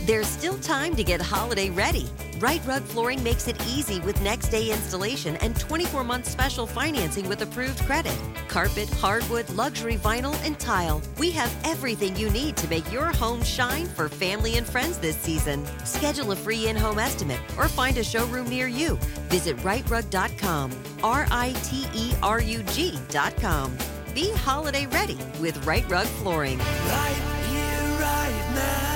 There's still time to get holiday ready. Right Rug Flooring makes it easy with next-day installation and 24-month special financing with approved credit. Carpet, hardwood, luxury vinyl, and tile. We have everything you need to make your home shine for family and friends this season. Schedule a free in-home estimate or find a showroom near you. Visit rightrug.com, RITERUG.com. Be holiday ready with Right Rug Flooring. Right here, right now.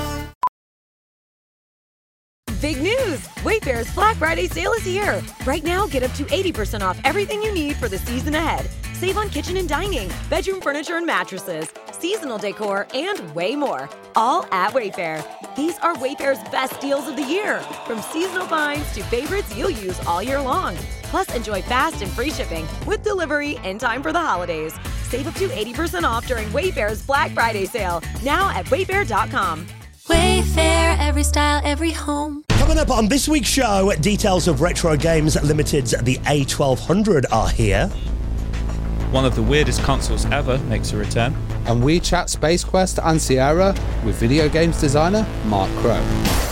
Big news! Wayfair's Black Friday sale is here. Right now, get up to 80% off everything you need for the season ahead. Save on kitchen and dining, bedroom furniture and mattresses, seasonal decor, and way more. All at Wayfair. These are Wayfair's best deals of the year. From seasonal finds to favorites you'll use all year long. Plus, enjoy fast and free shipping with delivery in time for the holidays. Save up to 80% off during Wayfair's Black Friday sale. Now at wayfair.com. Wayfair, every style, every home. Coming up on this week's show, details of Retro Games Limited's The A1200 are here. One of the weirdest consoles ever makes a return. And we chat Space Quest and Sierra with video games designer Mark Crow.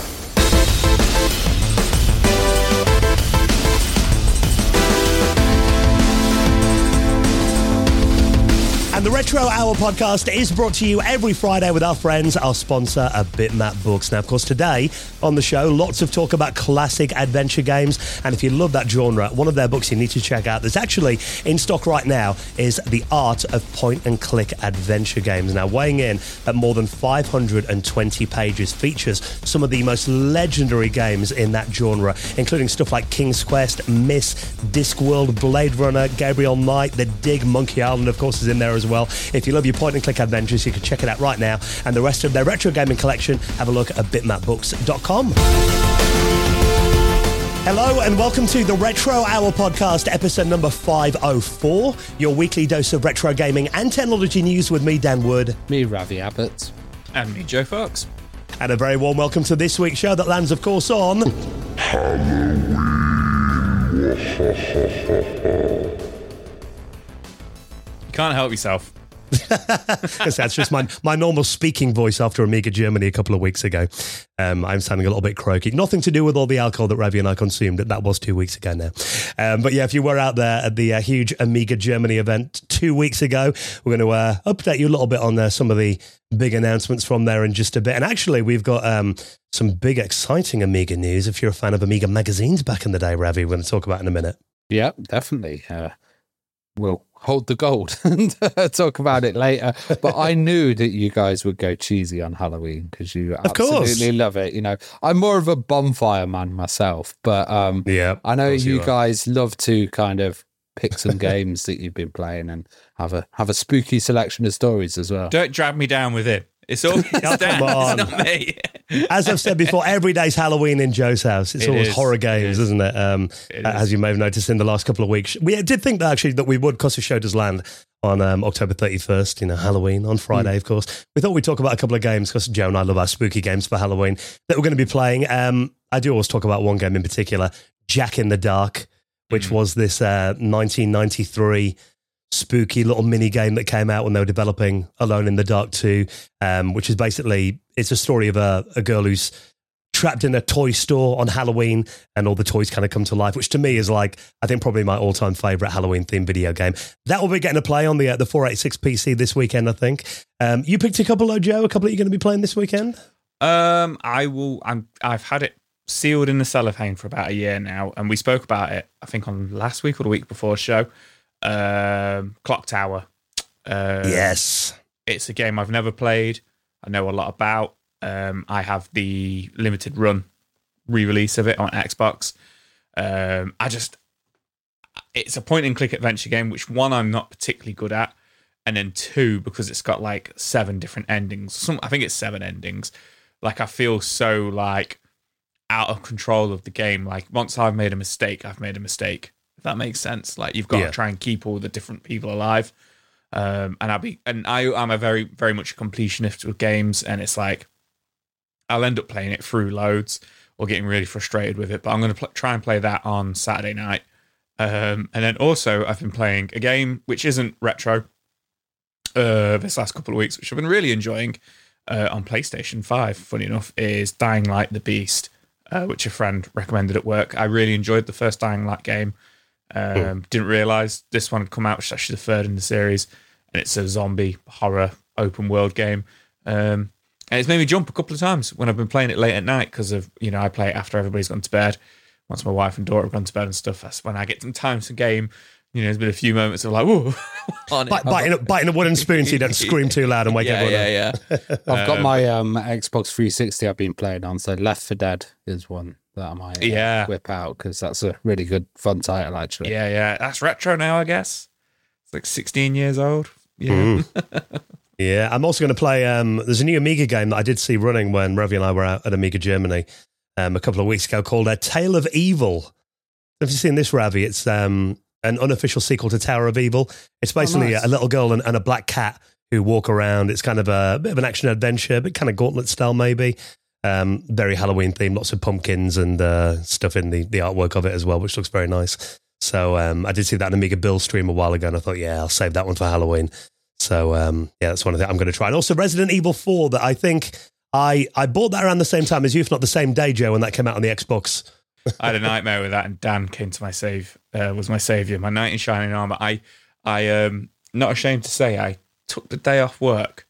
And the Retro Hour podcast is brought to you every Friday with our friends, our sponsor, Bitmap Books. Now, of course, today on the show, lots of talk about classic adventure games. And if you love that genre, one of their books you need to check out that's actually in stock right now is The Art of Point-and-Click Adventure Games. Now, weighing in at more than 520 pages, features some of the most legendary games in that genre, including stuff like King's Quest, Myst, Discworld, Blade Runner, Gabriel Knight, The Dig, Monkey Island, of course, is in there as well. If you love your point-and-click adventures, you can check it out right now. And the rest of their retro gaming collection, have a look at bitmapbooks.com. Hello and welcome to the Retro Hour podcast, episode number 504, your weekly dose of retro gaming and technology news with me, Dan Wood. Me, Ravi Abbott. And me, Joe Fox. And a very warm welcome to this week's show that lands, of course, on... Halloween. You can't help yourself. That's just my normal speaking voice after Amiga Germany a couple of weeks ago. I'm sounding a little bit croaky. Nothing to do with all the alcohol that Ravi and I consumed. That was 2 weeks ago now. But yeah, if you were out there at the huge Amiga Germany event 2 weeks ago, we're going to update you a little bit on some of the big announcements from there in just a bit. And actually, we've got some big, exciting Amiga news. If you're a fan of Amiga magazines back in the day, Ravi, we're going to talk about in a minute. Yeah, definitely. We'll hold the gold and talk about it later. But I knew that you guys would go cheesy on Halloween because you absolutely love it. You know, I'm more of a bonfire man myself, but I know you guys love to kind of pick some games that you've been playing and have a spooky selection of stories as well. Don't drag me down with it. It's all it's not me. As I've said before, every day's Halloween in Joe's house. It's always horror games, isn't it? As you may have noticed in the last couple of weeks. We did think that actually that we would, because the show does land on October 31st, Halloween, on Friday, of course. We thought we'd talk about a couple of games, because Joe and I love our spooky games for Halloween, that we're going to be playing. I do always talk about one game in particular, Jack in the Dark, which was this 1993 spooky little mini game that came out when they were developing Alone in the Dark 2, which is basically, it's a story of a girl who's trapped in a toy store on Halloween and all the toys kind of come to life, which to me is I think probably my all-time favourite Halloween-themed video game. That will be getting a play on the 486 PC this weekend, I think. You picked a couple, Joe? A couple that you're going to be playing this weekend? I've had it sealed in the cellophane for about a year now, and we spoke about it, I think, on last week or the week before show. Clock Tower. Yes. It's a game I've never played. I know a lot about. I have the limited run re-release of it on Xbox. It's a point and click adventure game, which one, I'm not particularly good at, and then two, because it's got 7 different endings. I think it's 7 endings. I feel so out of control of the game. Once I've made a mistake, I've made a mistake. If that makes sense. You've got to try and keep all the different people alive. I am a very, very much a completionist with games, and it's I'll end up playing it through loads or getting really frustrated with it. But I'm going to try and play that on Saturday night. And then also I've been playing a game which isn't retro this last couple of weeks, which I've been really enjoying. on PlayStation 5, funny enough, is Dying Light the Beast, which a friend recommended at work. I really enjoyed the first Dying Light game. Didn't realise this one had come out, which is actually the third in the series, and it's a zombie horror open world game. And it's made me jump a couple of times when I've been playing it late at night because of, I play it after everybody's gone to bed. Once my wife and daughter have gone to bed and stuff, that's when I get some time to game. There's been a few moments of like, whoa. biting a wooden spoon so you don't scream too loud and wake everyone up. Yeah. I've got my Xbox 360 I've been playing on, so Left 4 Dead is one that I might whip out because that's a really good, fun title, actually. Yeah. That's retro now, I guess. It's like 16 years old. Yeah. Yeah, I'm also going to play, there's a new Amiga game that I did see running when Ravi and I were out at Amiga Germany a couple of weeks ago called Tale of Evil. Have you seen this, Ravi? It's an unofficial sequel to Tower of Evil. It's basically a little girl and a black cat who walk around. It's kind of a bit of an action adventure, but kind of Gauntlet style maybe. Very Halloween themed, lots of pumpkins and stuff in the artwork of it as well, which looks very nice. So I did see that in Amiga Bill stream a while ago, and I thought, I'll save that one for Halloween. So that's one of the I'm going to try. And also Resident Evil 4 that I think I bought that around the same time as you, if not the same day, Joe, when that came out on the Xbox. I had a nightmare with that, and Dan came to my was my saviour, my knight in shining armour. I not ashamed to say, I took the day off work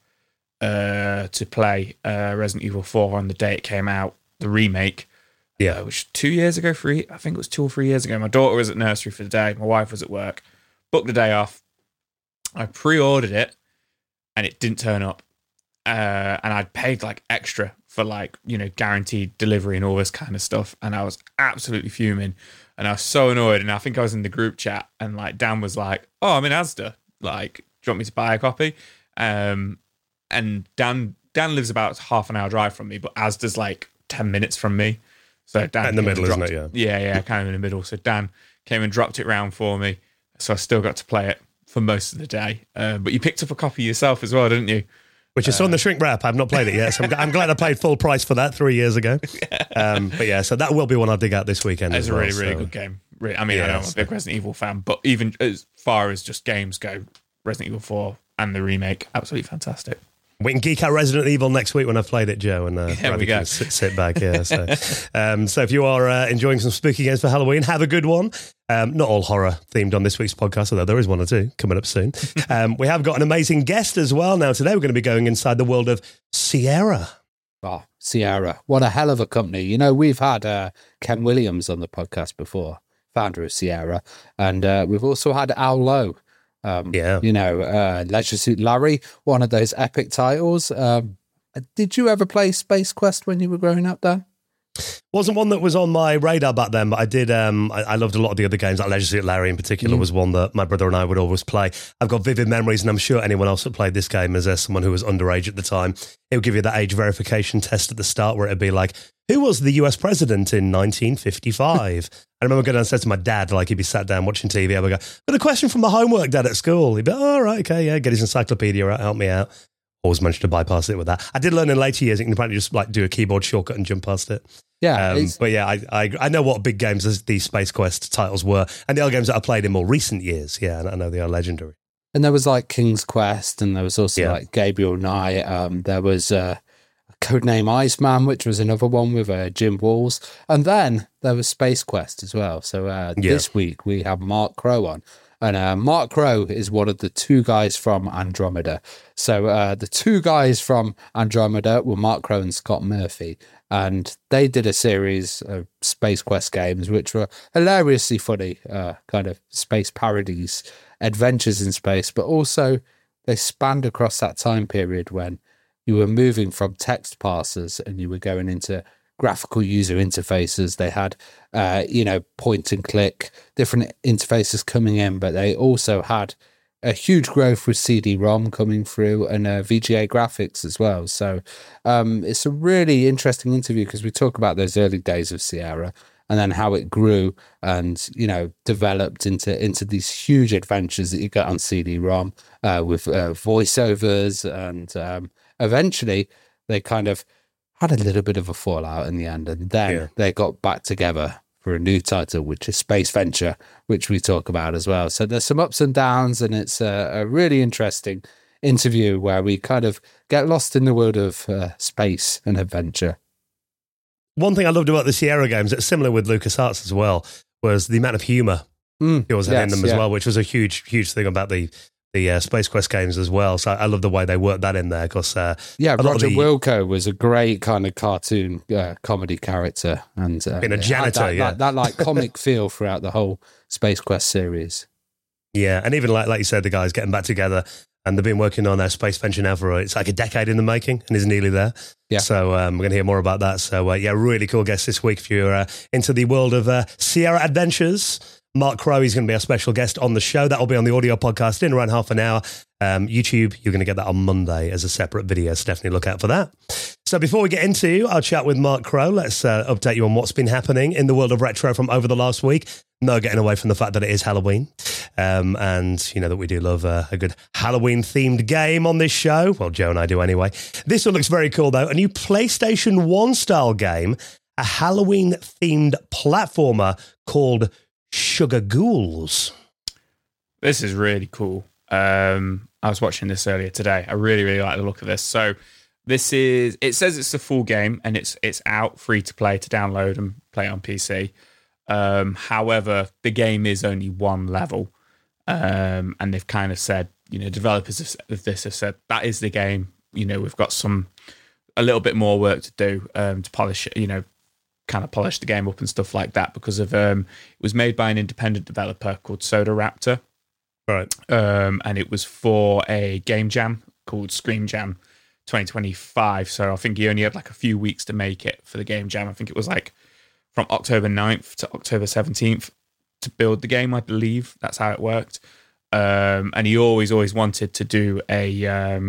to play Resident Evil 4 on the day it came out, the remake. Yeah, which 2 years ago, I think it was 2 or 3 years ago. My daughter was at nursery for the day, my wife was at work. Booked the day off. I pre-ordered it, and it didn't turn up. And I'd paid like extra for guaranteed delivery and all this kind of stuff. And I was absolutely fuming. And I was so annoyed. And I think I was in the group chat, and Dan was like, "Oh, I'm in Asda. Do you want me to buy a copy?" And Dan lives about half an hour drive from me, but Asda's 10 minutes from me. So Dan in the middle, isn't it? Yeah, kind of in the middle. So Dan came and dropped it round for me. So I still got to play it for most of the day. But you picked up a copy yourself as well, didn't you? Which is on the shrink wrap. I've not played it yet, so I'm glad I paid full price for that 3 years ago. But yeah, so that will be one I'll dig out this weekend. It's a really good game. I know I'm a big Resident Evil fan, but even as far as just games go, Resident Evil 4 and the remake, absolutely fantastic. We can geek out Resident Evil next week when I've played it, Joe, and we go. Sit back. Yeah, so if you are enjoying some spooky games for Halloween, have a good one. Not all horror themed on this week's podcast, although there is one or two coming up soon. We have got an amazing guest as well. Now today we're going to be going inside the world of Sierra. Oh, Sierra, what a hell of a company! We've had Ken Williams on the podcast before, founder of Sierra, and we've also had Al Lowe. Leisure Suit Larry, one of those epic titles. Did you ever play Space Quest when you were growing up, Dan? Wasn't one that was on my radar back then, but I did. I loved a lot of the other games. Like Leisure Suit Larry in particular was one that my brother and I would always play. I've got vivid memories, and I'm sure anyone else that played this game as someone who was underage at the time, it would give you that age verification test at the start where it'd be like, who was the US president in 1955? I remember going downstairs to my dad, he'd be sat down watching TV. I would go, got a question from my homework, Dad, at school. He'd be, all right, okay, yeah, get his encyclopedia out, help me out. Always managed to bypass it with that. I did learn in later years, you can apparently just do a keyboard shortcut and jump past it. Yeah. But yeah, I know what big games these Space Quest titles were, and the other games that I played in more recent years. Yeah, and I know they are legendary. And there was King's Quest, and there was also Gabriel Knight. There was Codename Iceman, which was another one with Jim Walls. And then there was Space Quest as well. So this week we have Mark Crow on. And Mark Crow is one of the two guys from Andromeda. So the two guys from Andromeda were Mark Crow and Scott Murphy. And they did a series of Space Quest games, which were hilariously funny, kind of space parodies, adventures in space. But also they spanned across that time period when you were moving from text parsers and you were going into graphical user interfaces. They had, point and click, different interfaces coming in, but they also had a huge growth with CD-ROM coming through and VGA graphics as well. So it's a really interesting interview because we talk about those early days of Sierra and then how it grew and, developed into these huge adventures that you get on CD-ROM with voiceovers. And eventually they kind of had a little bit of a fallout in the end. And then they got back together for a new title, which is Space Venture, which we talk about as well. So there's some ups and downs, and it's a really interesting interview where we kind of get lost in the world of space and adventure. One thing I loved about the Sierra games, it's similar with LucasArts as well, was the amount of humour it was in them as well, which was a huge thing about the Space Quest games as well. So I love the way they worked that in there. Because Roger Wilco was a great kind of cartoon comedy character, and being a janitor, that like comic feel throughout the whole Space Quest series. Yeah, and even like you said, the guys getting back together, and they've been working on their space venture now for it's like a decade in the making, and is nearly there. Yeah. So we're going to hear more about that. So really cool guest this week if you're into the world of Sierra Adventures. Mark Crowe is going to be our special guest on the show. That will be on the audio podcast in around half an hour. YouTube, you're going to get that on Monday as a separate video, so definitely look out for that. So before we get into our chat with Mark Crowe, let's update you on what's been happening in the world of retro from over the last week. No getting away from the fact that it is Halloween. And you know that we do love a good Halloween-themed game on this show. Well, Joe and I do anyway. This one looks very cool, though. A new PlayStation 1-style game, a Halloween-themed platformer called Sugar Ghouls. This is really cool. I was watching this earlier today. I really, really like the look of this. So it says it's a full game and it's out free to play to download and play on PC. However, the game is only one level. And they've kind of said, developers of this have said that is the game. We've got a little bit more work to do to polish it, kind of polish the game up and stuff like that because of it was made by an independent developer called Soda Raptor. Right. And it was for a game jam called Scream Jam 2025. So I think he only had like a few weeks to make it for the game jam. I think it was like from October 9th to October 17th to build the game, I believe. That's how it worked. And he always wanted to do a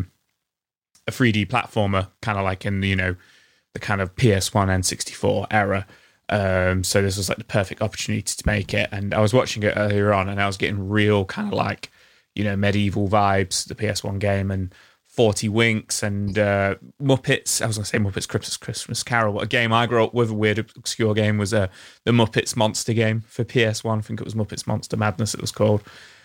3D platformer, kind of like in the kind of PS1 N64 era. So this was like the perfect opportunity to make it. And I was watching it earlier on and I was getting real kind of like, medieval vibes, the PS1 game, and 40 Winks and Muppets. I was going to say Muppets Christmas Carol, but a game I grew up with, a weird, obscure game, was the Muppets Monster game for PS1. I think it was Muppets Monster Madness it was called.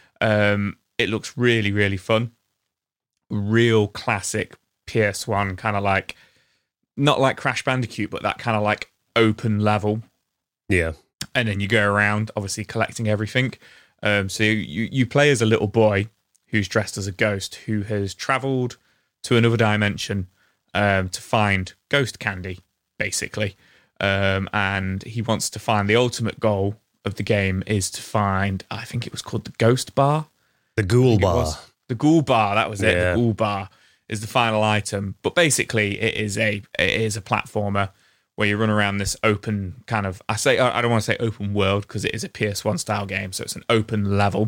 It looks really, really fun. Real classic PS1 kind of like, not like Crash Bandicoot, but that kind of like open level. Yeah. And then you go around, obviously collecting everything. So you play as a little boy who's dressed as a ghost who has travelled to another dimension to find ghost candy, basically. And he wants to find the ultimate goal of the game is to find, I think it was called the Ghost Bar. The Ghoul Bar. The Ghoul Bar, that was it. The Ghoul Bar is the final item. But basically it is a platformer where you run around this open kind of, I don't want to say open world because it is a PS1 style game, so it's an open level.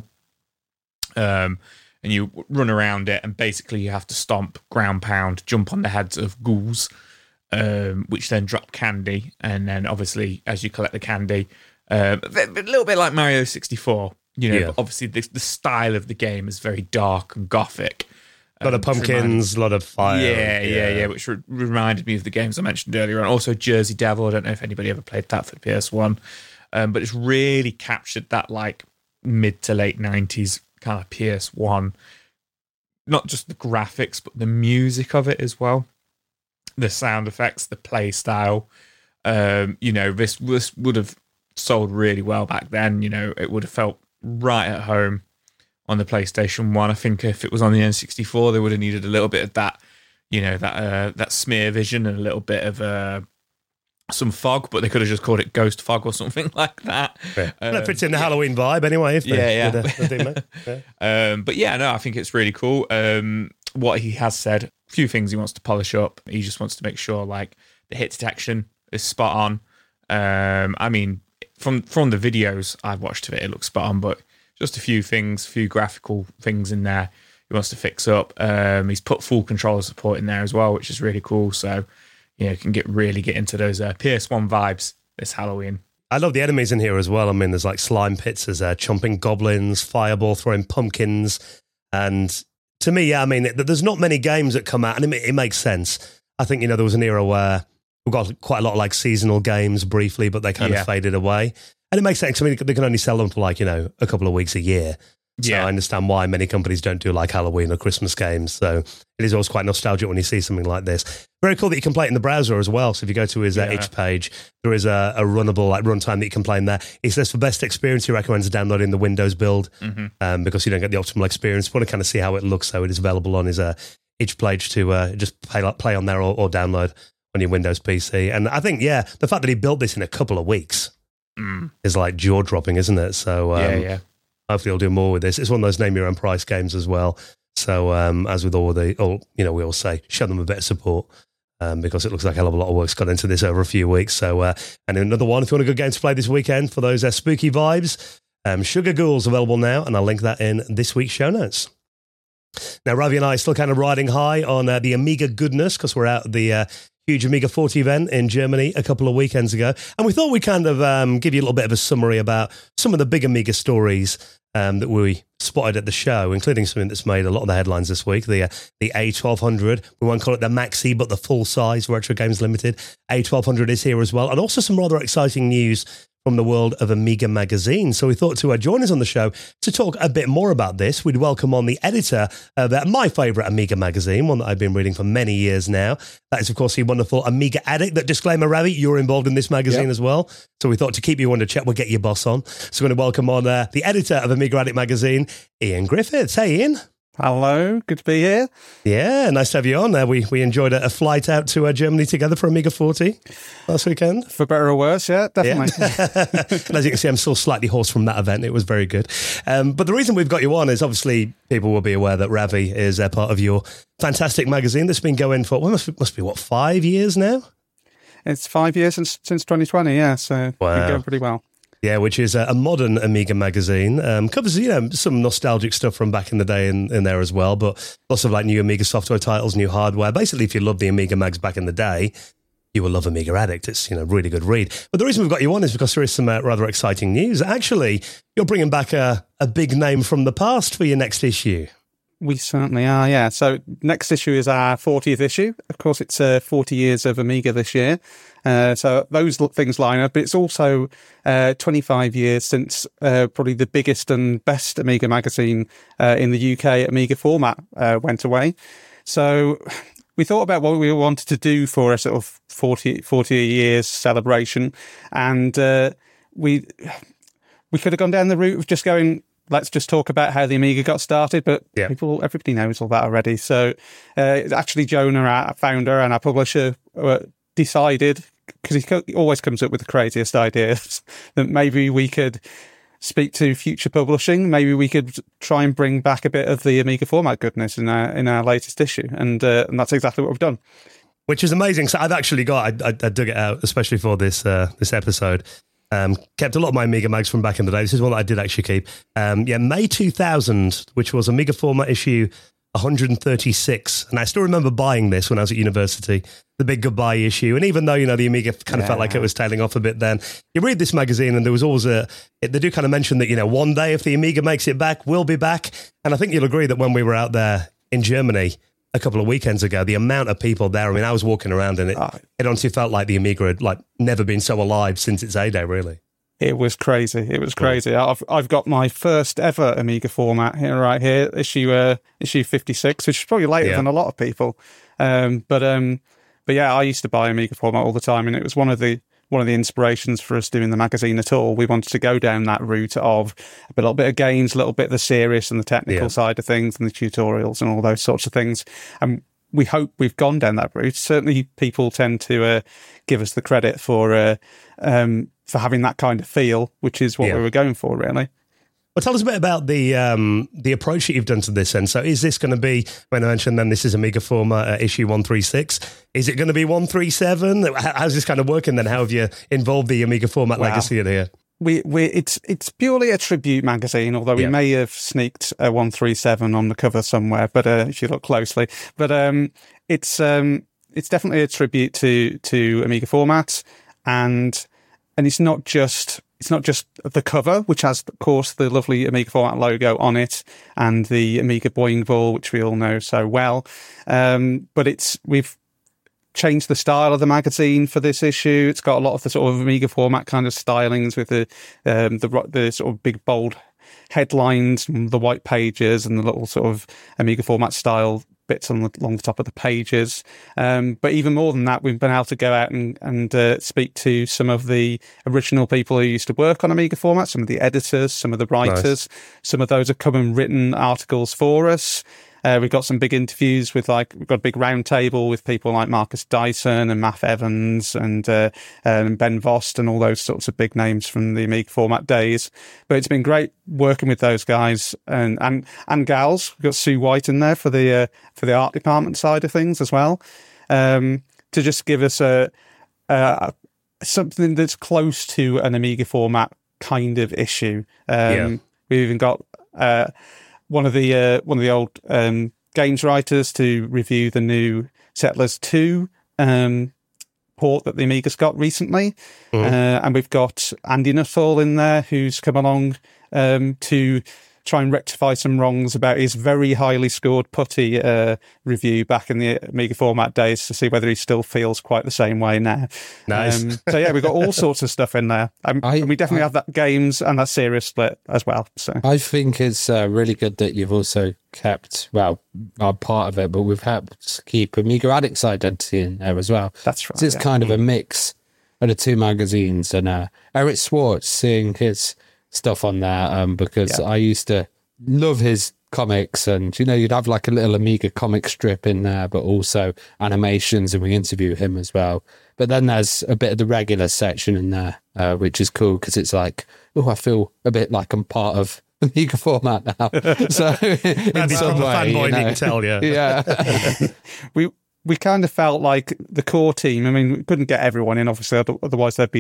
And you run around it, and basically you have to stomp, ground pound, jump on the heads of ghouls, which then drop candy. And then obviously, as you collect the candy, a little bit like Mario 64, but obviously the style of the game is very dark and gothic. A lot of pumpkins, a lot of fire. Yeah, which reminded me of the games I mentioned earlier on. Also Jersey Devil, I don't know if anybody ever played that for PS1. But it's really captured that like mid to late 90s kind of PS1. Not just the graphics, but the music of it as well. The sound effects, the play style. This would have sold really well back then. It would have felt right at home on the PlayStation 1. I think if it was on the N64, they would have needed a little bit of that, that smear vision and a little bit of some fog, but they could have just called it Ghost Fog or something like that. Yeah. That fits in the Halloween vibe anyway. If But I think it's really cool. What he has said, a few things he wants to polish up. He just wants to make sure like the hit detection is spot on. I mean, from the videos I've watched of it, it looks spot on, but just a few graphical things in there he wants to fix up. He's put full controller support in there as well, which is really cool. So, can really get into those PS1 vibes this Halloween. I love the enemies in here as well. I mean, there's like slime pits, there's chomping goblins, fireball throwing pumpkins. And to me, there's not many games that come out, and it makes sense. I think, there was an era where we got quite a lot of like seasonal games briefly, but they kind of faded away. And it makes sense. I mean, they can only sell them for like, a couple of weeks a year. So I understand why many companies don't do like Halloween or Christmas games. So it is always quite nostalgic when you see something like this. Very cool that you can play it in the browser as well. So if you go to his itch page, there is a runnable runtime that you can play in there. He says for best experience, he recommends downloading the Windows build because you don't get the optimal experience. Want to kind of see how it looks, so it is available on his itch page to just play on there or download on your Windows PC. And I think, the fact that he built this in a couple of weeks is like jaw-dropping, isn't it? So hopefully he'll do more with this. It's one of those name your own price games as well. So as with we all say, show them a bit of support because it looks like a hell of a lot of work's gone into this over a few weeks. So and another one, if you want a good game to play this weekend for those spooky vibes, Sugar Ghouls available now, and I'll link that in this week's show notes. Now, Ravi and I are still kind of riding high on the Amiga goodness because we're out at the huge Amiga 40 event in Germany a couple of weekends ago. And we thought we'd kind of give you a little bit of a summary about some of the big Amiga stories that we spotted at the show, including something that's made a lot of the headlines this week, the A1200. We won't call it the Maxi, but the full-size Retro Games Limited. A1200 is here as well. And also some rather exciting news from the world of Amiga Magazine. So we thought to join us on the show to talk a bit more about this, we'd welcome on the editor of my favourite Amiga magazine, one that I've been reading for many years now. That is, of course, the wonderful Amiga Addict. That disclaimer, Ravi, you're involved in this magazine as well. So we thought to keep you under check, we'll get your boss on. So we're going to welcome on the editor of Amiga Addict magazine, Ian Griffiths. Hey, Ian. Hello, good to be here. Yeah, nice to have you on. We enjoyed a flight out to Germany together for Amiga 40 last weekend. For better or worse, yeah, definitely. Yeah. And as you can see, I'm still slightly hoarse from that event. It was very good. But the reason we've got you on is obviously people will be aware that Ravi is part of your fantastic magazine that's been going for, must be 5 years now? It's 5 years since 2020, yeah, so it's been going pretty well. Yeah, which is a modern Amiga magazine. Covers, some nostalgic stuff from back in the day in there as well, but lots of like new Amiga software titles, new hardware. Basically, if you loved the Amiga mags back in the day, you will love Amiga Addict. It's, really good read. But the reason we've got you on is because there is some rather exciting news. Actually, you're bringing back a big name from the past for your next issue. We certainly are, yeah. So next issue is our 40th issue. Of course, it's 40 years of Amiga this year. So those things line up. But it's also 25 years since probably the biggest and best Amiga magazine in the UK, Amiga Format, went away. So we thought about what we wanted to do for a sort of 40 years celebration. And we could have gone down the route of just going, let's just talk about how the Amiga got started, but everybody knows all that already. So actually, Jonah, our founder and our publisher, decided, because he always comes up with the craziest ideas, that maybe we could speak to Future Publishing. Maybe we could try and bring back a bit of the Amiga Format goodness in our latest issue, and that's exactly what we've done. Which is amazing. So I've actually got, I dug it out, especially for this episode. Kept a lot of my Amiga mags from back in the day. This is one that I did actually keep. May 2000, which was Amiga Format issue 136. And I still remember buying this when I was at university, the big goodbye issue. And even though, the Amiga kind of felt like it was tailing off a bit then, you read this magazine and there was always they do kind of mention that, one day if the Amiga makes it back, we'll be back. And I think you'll agree that when we were out there in Germany a couple of weekends ago, the amount of people there, I was walking around and it honestly felt like the Amiga had never been so alive since its heyday, really. It was crazy. It was crazy. I've got my first ever Amiga Format here, right here, issue 56, which is probably later than a lot of people. But yeah, I used to buy Amiga Format all the time, and it was one of the inspirations for us doing the magazine at all. We wanted to go down that route of a little bit of games, a little bit of the serious and the technical side of things, and the tutorials and all those sorts of things. And we hope we've gone down that route. Certainly, people tend to give us the credit for having that kind of feel, which is what we were going for, really. Well, tell us a bit about the approach that you've done to this. And so is this going to be, when I mentioned then this is Amiga Format issue 136, is it going to be 137? How's this kind of working then? How have you involved the Amiga Format legacy in here? It's purely a tribute magazine, although we may have sneaked a 137 on the cover somewhere, but if you look closely. But it's definitely a tribute to Amiga Format, and it's not just the cover, which has, of course, the lovely Amiga Format logo on it and the Amiga Boing Ball, which we all know so well. But we've changed the style of the magazine for this issue. It's got a lot of the sort of Amiga Format kind of stylings with the sort of big bold headlines, the white pages, and the little sort of Amiga format style bits along the top of the pages. But even more than that, we've been able to go out and speak to some of the original people who used to work on Amiga format, some of the editors, some of the writers. Nice. Some of those have come and written articles for us. We've got some big interviews we've got a big round table with people like Marcus Dyson and Matt Evans and Ben Vost and all those sorts of big names from the Amiga format days. But it's been great working with those guys and gals. We've got Sue White in there for the art department side of things as well, to just give us something that's close to an Amiga format kind of issue. We've even got one of the old games writers to review the new Settlers 2 port that the Amiga's got recently. And we've got Andy Nuttall in there, who's come along to try and rectify some wrongs about his very highly scored putty review back in the Amiga format days, to see whether he still feels quite the same way now. Nice. So yeah, we've got all sorts of stuff in there. And we definitely have that games and that serious split as well. So I think it's really good that you've also kept, well, part of it, but we've helped keep Amiga Addict's identity in there as well. That's right. So it's kind of a mix of the two magazines, and Eric Schwartz, seeing his stuff on there, because I used to love his comics, and you'd have like a little Amiga comic strip in there, but also animations, and we interview him as well. But then there's a bit of the regular section in there, which is cool because it's like, I feel a bit like I'm part of Amiga format now. So in some way, fanboy, you can tell, yeah. We kind of felt like the core team. I mean, we couldn't get everyone in, obviously, otherwise there'd be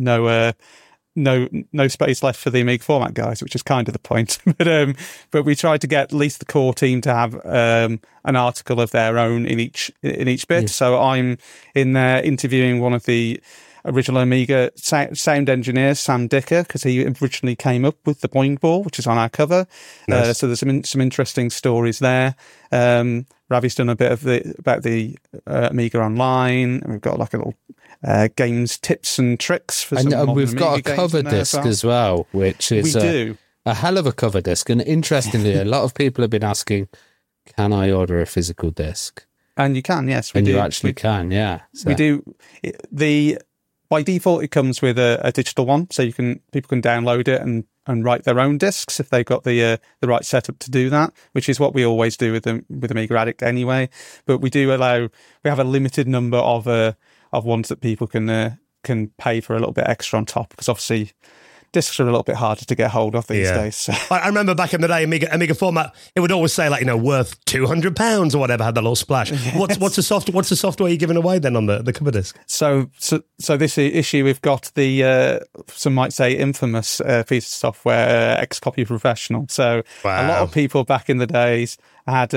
no space left for the Amiga format guys, which is kind of the point. But we tried to get at least the core team to have an article of their own in each bit. Yeah. So I'm in there interviewing one of the original Amiga sound engineers, Sam Dicker, because he originally came up with the Boing Ball, which is on our cover. Nice. So there's some interesting stories there. Ravi's done a bit about the Amiga Online, and we've got like a little games tips and tricks for some and we've got Amiga a cover disc as well, which is a hell of a cover disc. And interestingly, a lot of people have been asking, can I order a physical disc? And you can, yes. You actually can, yeah. So. We do. By default, it comes with a digital one, so people can download it and write their own discs if they've got the right setup to do that, which is what we always do with Amiga Addict anyway. But we have a limited number of ones that people can pay for a little bit extra on top, because obviously discs are a little bit harder to get hold of these days. So. I remember back in the day, Amiga format, it would always say worth £200 or whatever, had that little splash. Yes. What's the software you're giving away then on the cover disc? So this issue, we've got the some might say infamous piece of software, Xcopy Professional. So a lot of people back in the days had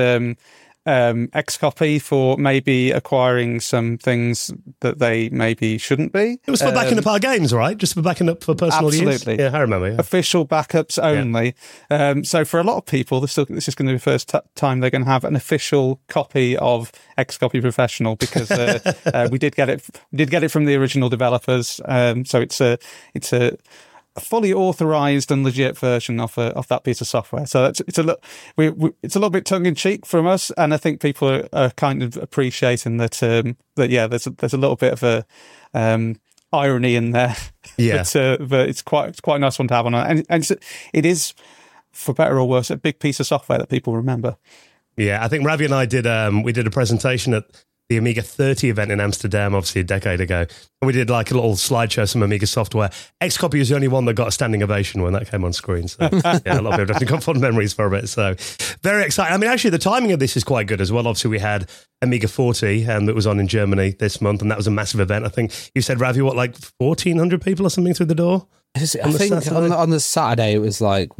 Xcopy for maybe acquiring some things that they maybe shouldn't be. It was for backing up our games, right? Just for backing up for personal use? Absolutely. Yeah, I remember. Yeah. Official backups only. Yeah. So for a lot of people, this is going to be the first time they're going to have an official copy of Xcopy Professional, because we did get it from the original developers. So it's a fully authorized and legit version of that piece of software. So it's a little bit tongue in cheek from us, and I think people are kind of appreciating that. There's a little bit of a irony in there. Yeah, but it's quite a nice one to have on, and it is, for better or worse, a big piece of software that people remember. Yeah, I think Ravi and I did a presentation at the Amiga 30 event in Amsterdam, obviously a decade ago. And we did like a little slideshow, some Amiga software. Xcopy was the only one that got a standing ovation when that came on screen. So yeah, a lot of people definitely got fond memories for it. So very exciting. I mean, actually, the timing of this is quite good as well. Obviously, we had Amiga 40 that was on in Germany this month, and that was a massive event. I think you said, Ravi, 1,400 people or something through the door? I think on the Saturday it was like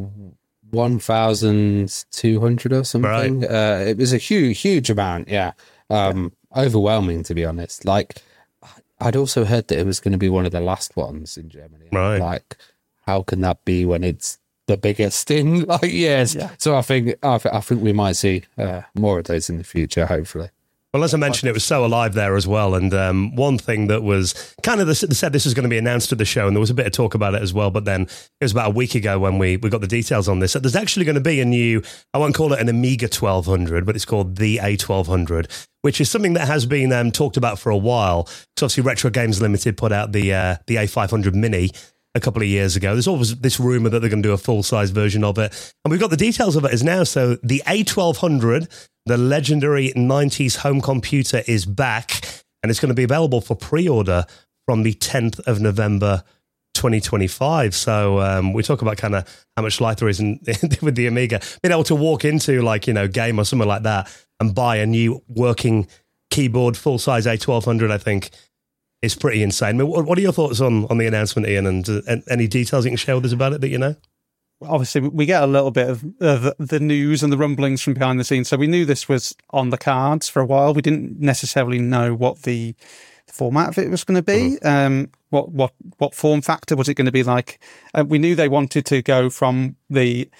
1,200 or something. Right. It was a huge amount, yeah. Overwhelming, to be honest. Like, I'd also heard that it was going to be one of the last ones in Germany. Right. Like, how can that be when it's the biggest in years? Yeah. So I think we might see more of those in the future, hopefully. Well, as I mentioned, it was so alive there as well. And one thing that was kind of, they said this was going to be announced at the show, and there was a bit of talk about it as well. But then it was about a week ago when we got the details on this. So there's actually going to be a new, I won't call it an Amiga 1200, but it's called the A1200, which is something that has been talked about for a while. So obviously Retro Games Limited put out the A500 Mini a couple of years ago. There's always this rumor that they're going to do a full-size version of it. And we've got the details of it as now. So the A1200, the legendary 90s home computer, is back, and it's going to be available for pre-order from the 10th of November 2025. So we talk about kind of how much life there is with the Amiga. Being able to walk into Game or something like that and buy a new working keyboard, full-size A1200, I think, is pretty insane. I mean, what are your thoughts on the announcement, Ian, and any details you can share with us about it that you know? Obviously, we get a little bit of the news and the rumblings from behind the scenes. So we knew this was on the cards for a while. We didn't necessarily know what the format of it was going to be. What form factor was it going to be like? We knew they wanted to go from the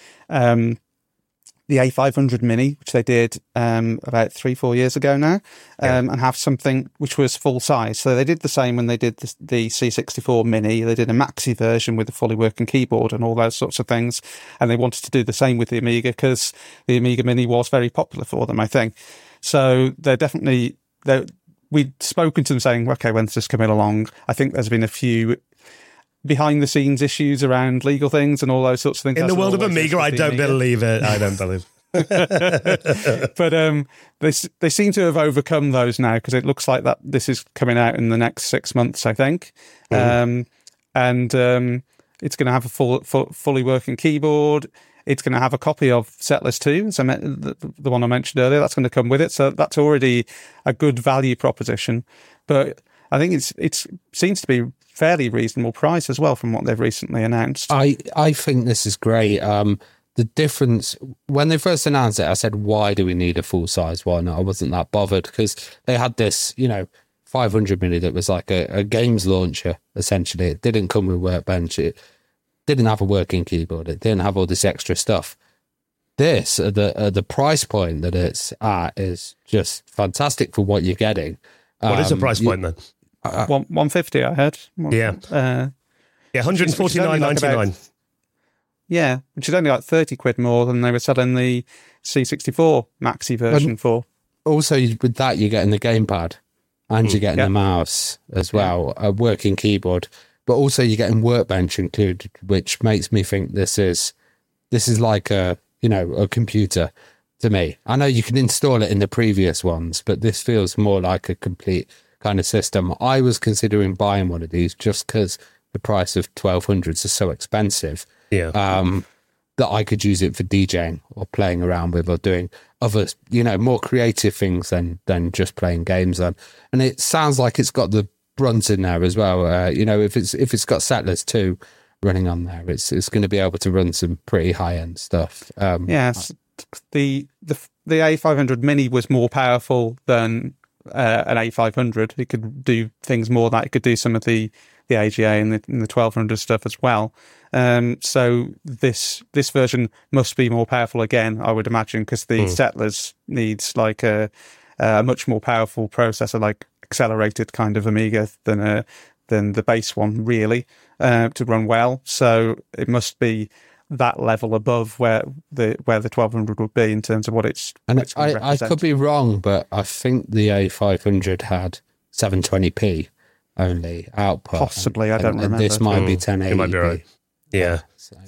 A500 Mini, which they did about 3-4 years ago now, and have something which was full size. So they did the same when they did the C64 Mini. They did a maxi version with a fully working keyboard and all those sorts of things. And they wanted to do the same with the Amiga because the Amiga Mini was very popular for them, I think. So they're definitely... We'd spoken to them saying, okay, when's this coming along? I think there's been a few behind the scenes issues around legal things and all those sorts of things. In the world of Amiga, I don't believe it. I don't believe it. But they seem to have overcome those now, because it looks like that this is coming out in the next 6 months, I think. And it's going to have a fully working keyboard. It's going to have a copy of Settlers 2, so the one I mentioned earlier. That's going to come with it. So that's already a good value proposition. But I think it seems to be fairly reasonable price as well from what they've recently announced. I think this is great. The difference, when they first announced it, I said, why do we need a full-size one? I wasn't that bothered because they had this, 500 mini that was like a games launcher, essentially. It didn't come with Workbench. It didn't have a working keyboard. It didn't have all this extra stuff. This, the price point that it's at, is just fantastic for what you're getting. What is the price point then? 150, I heard. Yeah. 149.99. Yeah, which is only like 30 quid more than they were selling the C64 maxi version for. Also, with that, you're getting the gamepad and you're getting the mouse as well, a working keyboard. But also, you're getting Workbench included, which makes me think this is like a computer to me. I know you can install it in the previous ones, but this feels more like a complete kind of system. I was considering buying one of these just because the price of 1200s is so expensive. Yeah. That I could use it for DJing or playing around with or doing other, more creative things than just playing games on. And it sounds like it's got the brunt in there as well. If it's got Settlers 2 running on there, it's going to be able to run some pretty high end stuff. Yes, the A500 Mini was more powerful than an A500. It could do things more that it could do some of the AGA and the 1200 stuff as well. So this version must be more powerful again, I would imagine, because the Settlers needs like a much more powerful processor, like accelerated kind of Amiga than the base one, really, to run well. So it must be that level above where the 1200 would be in terms of what it's. And I could be wrong, but I think the A500 had 720p only output. Possibly, I don't remember. This might be 1080p. It might be right. Yeah.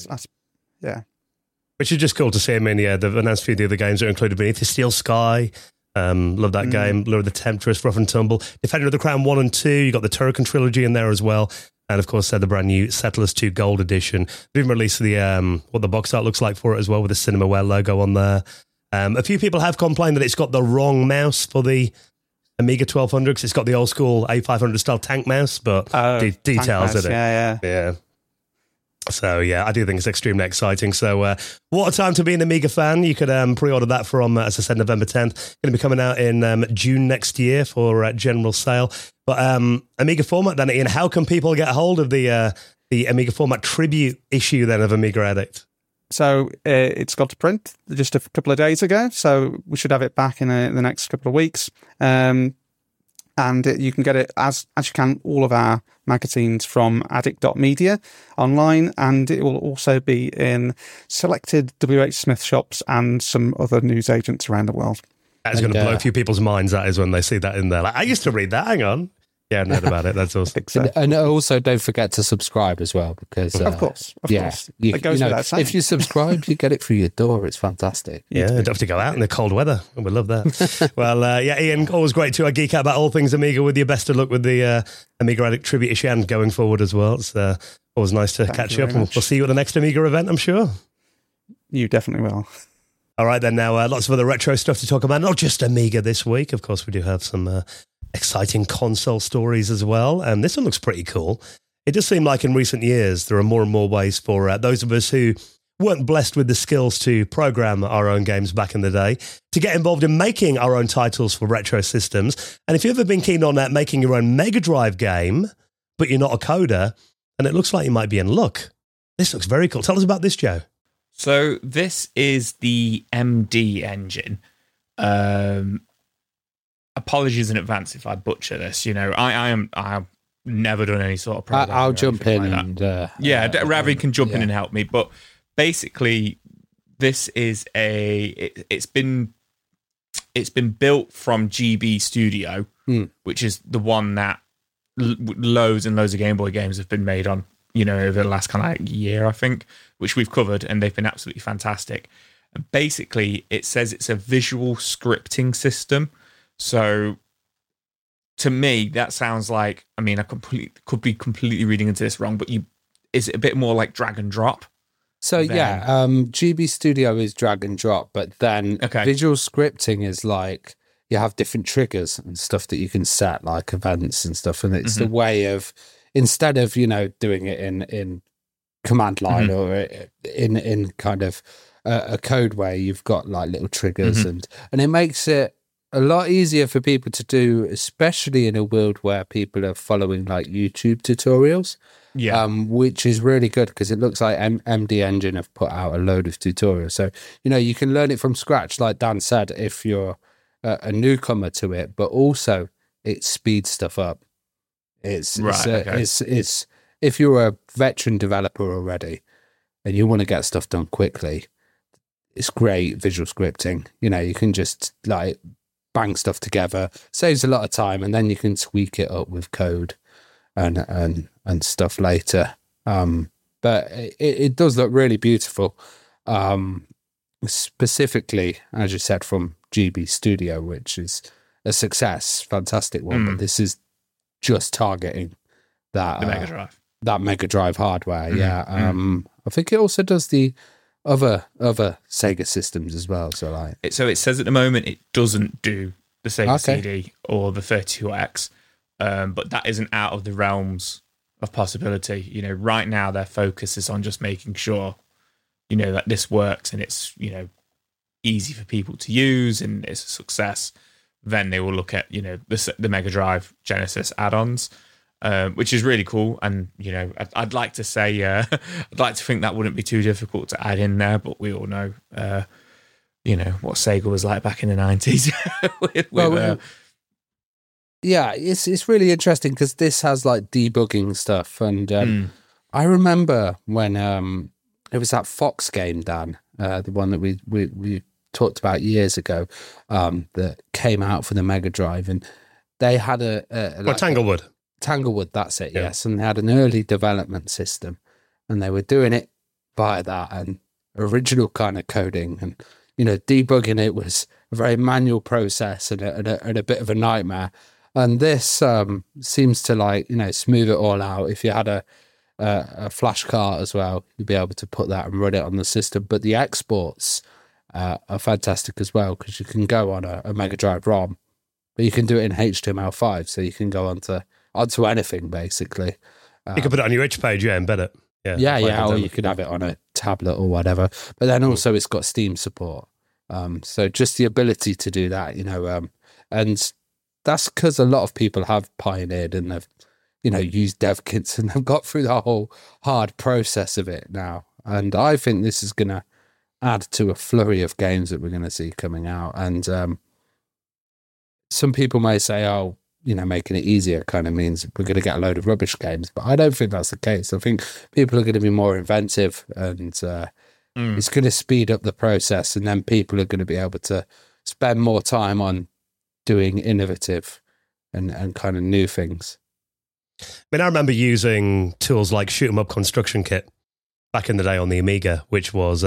Yeah. Which is just cool to see. I mean, they've announced a few of the other games that are included beneath the Steel Sky. Love that game. Lure of the Temptress, Rough and Tumble. Defender of the Crown 1 and 2. You got the Turrican trilogy in there as well. And of course, the brand new Settlers 2 Gold Edition. They've even released what the box art looks like for it as well, with the Cinemaware logo on there. A few people have complained that it's got the wrong mouse for the Amiga 1200 because it's got the old school A500 style tank mouse, but details in it. Yeah. So, I do think it's extremely exciting. So, what a time to be an Amiga fan. You could pre-order that from, as I said, November 10th. Going to be coming out in June next year for general sale. But Amiga Format then, Ian, how can people get hold of the Amiga Format tribute issue then of Amiga Addict? So it's got to print just a couple of days ago. So we should have it back in the next couple of weeks. And you can get it as you can all of our magazines from addict.media online, and it will also be in selected WH Smith shops and some other newsagents around the world. That's going to blow a few people's minds, that is, when they see that in there. Like, I used to read that, hang on. Yeah, I know about it. That's awesome. And also, don't forget to subscribe as well, because of course, it goes without saying. If you subscribe, you get it through your door. It's fantastic. Yeah, you don't have to go out in the cold weather. We love that. Well, Ian, always great to geek out about all things Amiga with you. Best of luck with the Amiga Addict tribute issue and going forward as well. It's always nice to catch you up, and we'll see you at the next Amiga event, I'm sure. You definitely will. All right, then now lots of other retro stuff to talk about. Not just Amiga this week. Of course, we do have some exciting console stories as well. And this one looks pretty cool. It does seem like in recent years, there are more and more ways for those of us who weren't blessed with the skills to program our own games back in the day to get involved in making our own titles for retro systems. And if you've ever been keen on that, making your own Mega Drive game, but you're not a coder, and it looks like you might be in luck. This looks very cool. Tell us about this, Joe. So this is the MD engine. Apologies in advance if I butcher this. You know, I've never done any sort of programming. I'll jump in like and Ravi can jump in and help me. But basically, this is it's been built from GB Studio, which is the one that loads and loads of Game Boy games have been made on. You know, over the last kind of year, I think, which we've covered, and they've been absolutely fantastic. Basically, it says it's a visual scripting system. So, to me, that sounds like, I mean, I could be completely reading into this wrong, but is it a bit more like drag and drop? So, GB Studio is drag and drop, but then visual scripting is like, you have different triggers and stuff that you can set, like events and stuff, and it's the way of, instead of, you know, doing it in command line or in kind of a code way, you've got like little triggers and it makes it a lot easier for people to do, especially in a world where people are following like YouTube tutorials, which is really good because it looks like MD Engine have put out a load of tutorials. So, you know, you can learn it from scratch, like Dan said, if you're a newcomer to it, but also it speeds stuff up. It's if you're a veteran developer already and you want to get stuff done quickly, it's great visual scripting. You know, you can just like bang stuff together, saves a lot of time, and then you can tweak it up with code and stuff later. But it does look really beautiful. Specifically, as you said, from GB Studio, which is a success, fantastic one. But this is just targeting that Mega Drive hardware. I think it also does the other Sega systems as well. So it says at the moment it doesn't do the Sega CD or the 32X, but that isn't out of the realms of possibility. You know, right now their focus is on just making sure, you know, that this works and it's, you know, easy for people to use and it's a success. Then they will look at, you know, the Mega Drive Genesis add-ons, which is really cool. And, you know, I'd like to say, I'd like to think that wouldn't be too difficult to add in there, but we all know, you know, what Sega was like back in the 90s. It's really interesting because this has like debugging stuff. And I remember when it was that Fox game, Dan, the one that we talked about years ago, that came out for the Mega Drive, and they had Tanglewood. Tanglewood, that's it, yes. And they had an early development system, and they were doing it via that and original kind of coding, and you know, debugging it was a very manual process and a bit of a nightmare. And this seems to, like, you know, smooth it all out. If you had a flash card as well, you'd be able to put that and run it on the system. But the exports are fantastic as well, because you can go on a Mega Drive ROM, but you can do it in HTML5, so you can go onto anything basically. You can put it on your itch page, embed it. Or you could have it on a tablet or whatever. But then also it's got Steam support, so just the ability to do that, you know, and that's because a lot of people have pioneered and they've, you know, used dev kits and they've got through the whole hard process of it now. And I think this is going to add to a flurry of games that we're going to see coming out. And some people may say, oh, making it easier kind of means we're going to get a load of rubbish games. But I don't think that's the case. I think people are going to be more inventive, and it's going to speed up the process. And then people are going to be able to spend more time on doing innovative and kind of new things. I mean, I remember using tools like Shoot 'em Up Construction Kit back in the day on the Amiga, which was,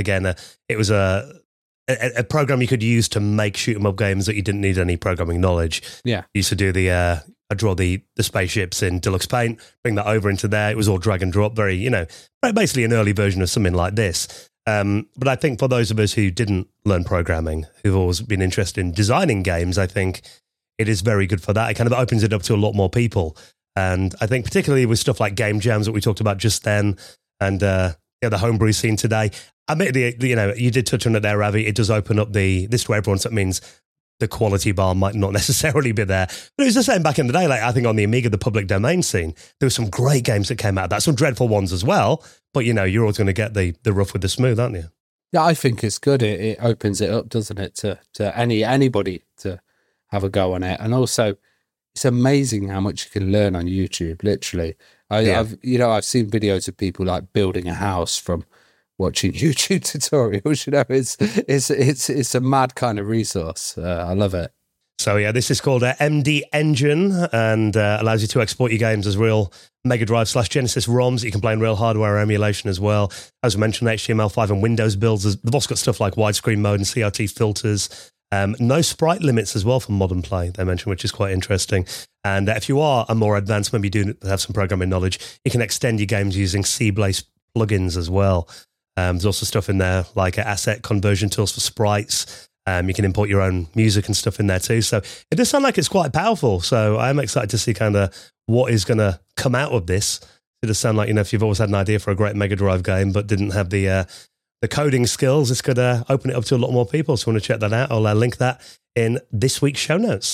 it was a program you could use to make shoot 'em up games that you didn't need any programming knowledge. Yeah. You used to do I draw the spaceships in Deluxe Paint, bring that over into there. It was all drag and drop, very, basically an early version of something like this. But I think for those of us who didn't learn programming, who've always been interested in designing games, I think it is very good for that. It kind of opens it up to a lot more people. And I think particularly with stuff like game jams that we talked about just then, and the homebrew scene today, admittedly, you did touch on it there, Ravi. It does open up this to everyone, so it means the quality bar might not necessarily be there. But it was the same back in the day. Like, I think on the Amiga, the public domain scene, there were some great games that came out of that, some dreadful ones as well. But, you're always going to get the rough with the smooth, aren't you? Yeah, I think it's good. It opens it up, doesn't it, to anybody to have a go on it. And also, it's amazing how much you can learn on YouTube, literally. I've seen videos of people like building a house from watching YouTube tutorials. It's a mad kind of resource. I love it. So yeah, this is called MD Engine, and allows you to export your games as real Mega Drive/Genesis ROMs that you can play in real hardware emulation as well. As we mentioned, HTML5 and Windows builds. They've also got stuff like widescreen mode and CRT filters. No sprite limits as well for modern play, they mentioned, which is quite interesting. And if you are a more advanced, maybe you do have some programming knowledge, you can extend your games using C-Blaze plugins as well. There's also stuff in there like asset conversion tools for sprites. You can import your own music and stuff in there too. So it does sound like it's quite powerful. So I'm excited to see kind of what is going to come out of this. It does sound like, if you've always had an idea for a great Mega Drive game but didn't have the coding skills, this could open it up to a lot more people. So if you want to check that out, I'll link that in this week's show notes.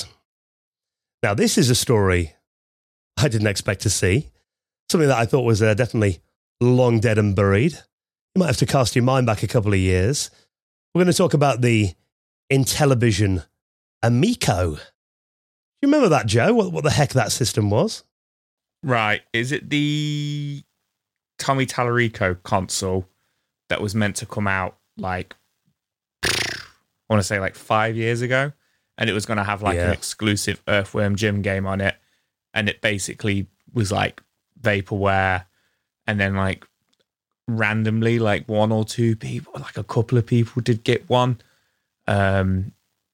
Now, this is a story I didn't expect to see. Something that I thought was definitely long dead and buried. You might have to cast your mind back a couple of years. We're going to talk about the Intellivision Amico. Do you remember that, Joe? What the heck that system was? Right. Is it the Tommy Tallarico console that was meant to come out I want to say 5 years ago? And it was going to have an exclusive Earthworm Jim game on it. And it basically was vaporware. And then randomly, one or two people, a couple of people did get one. And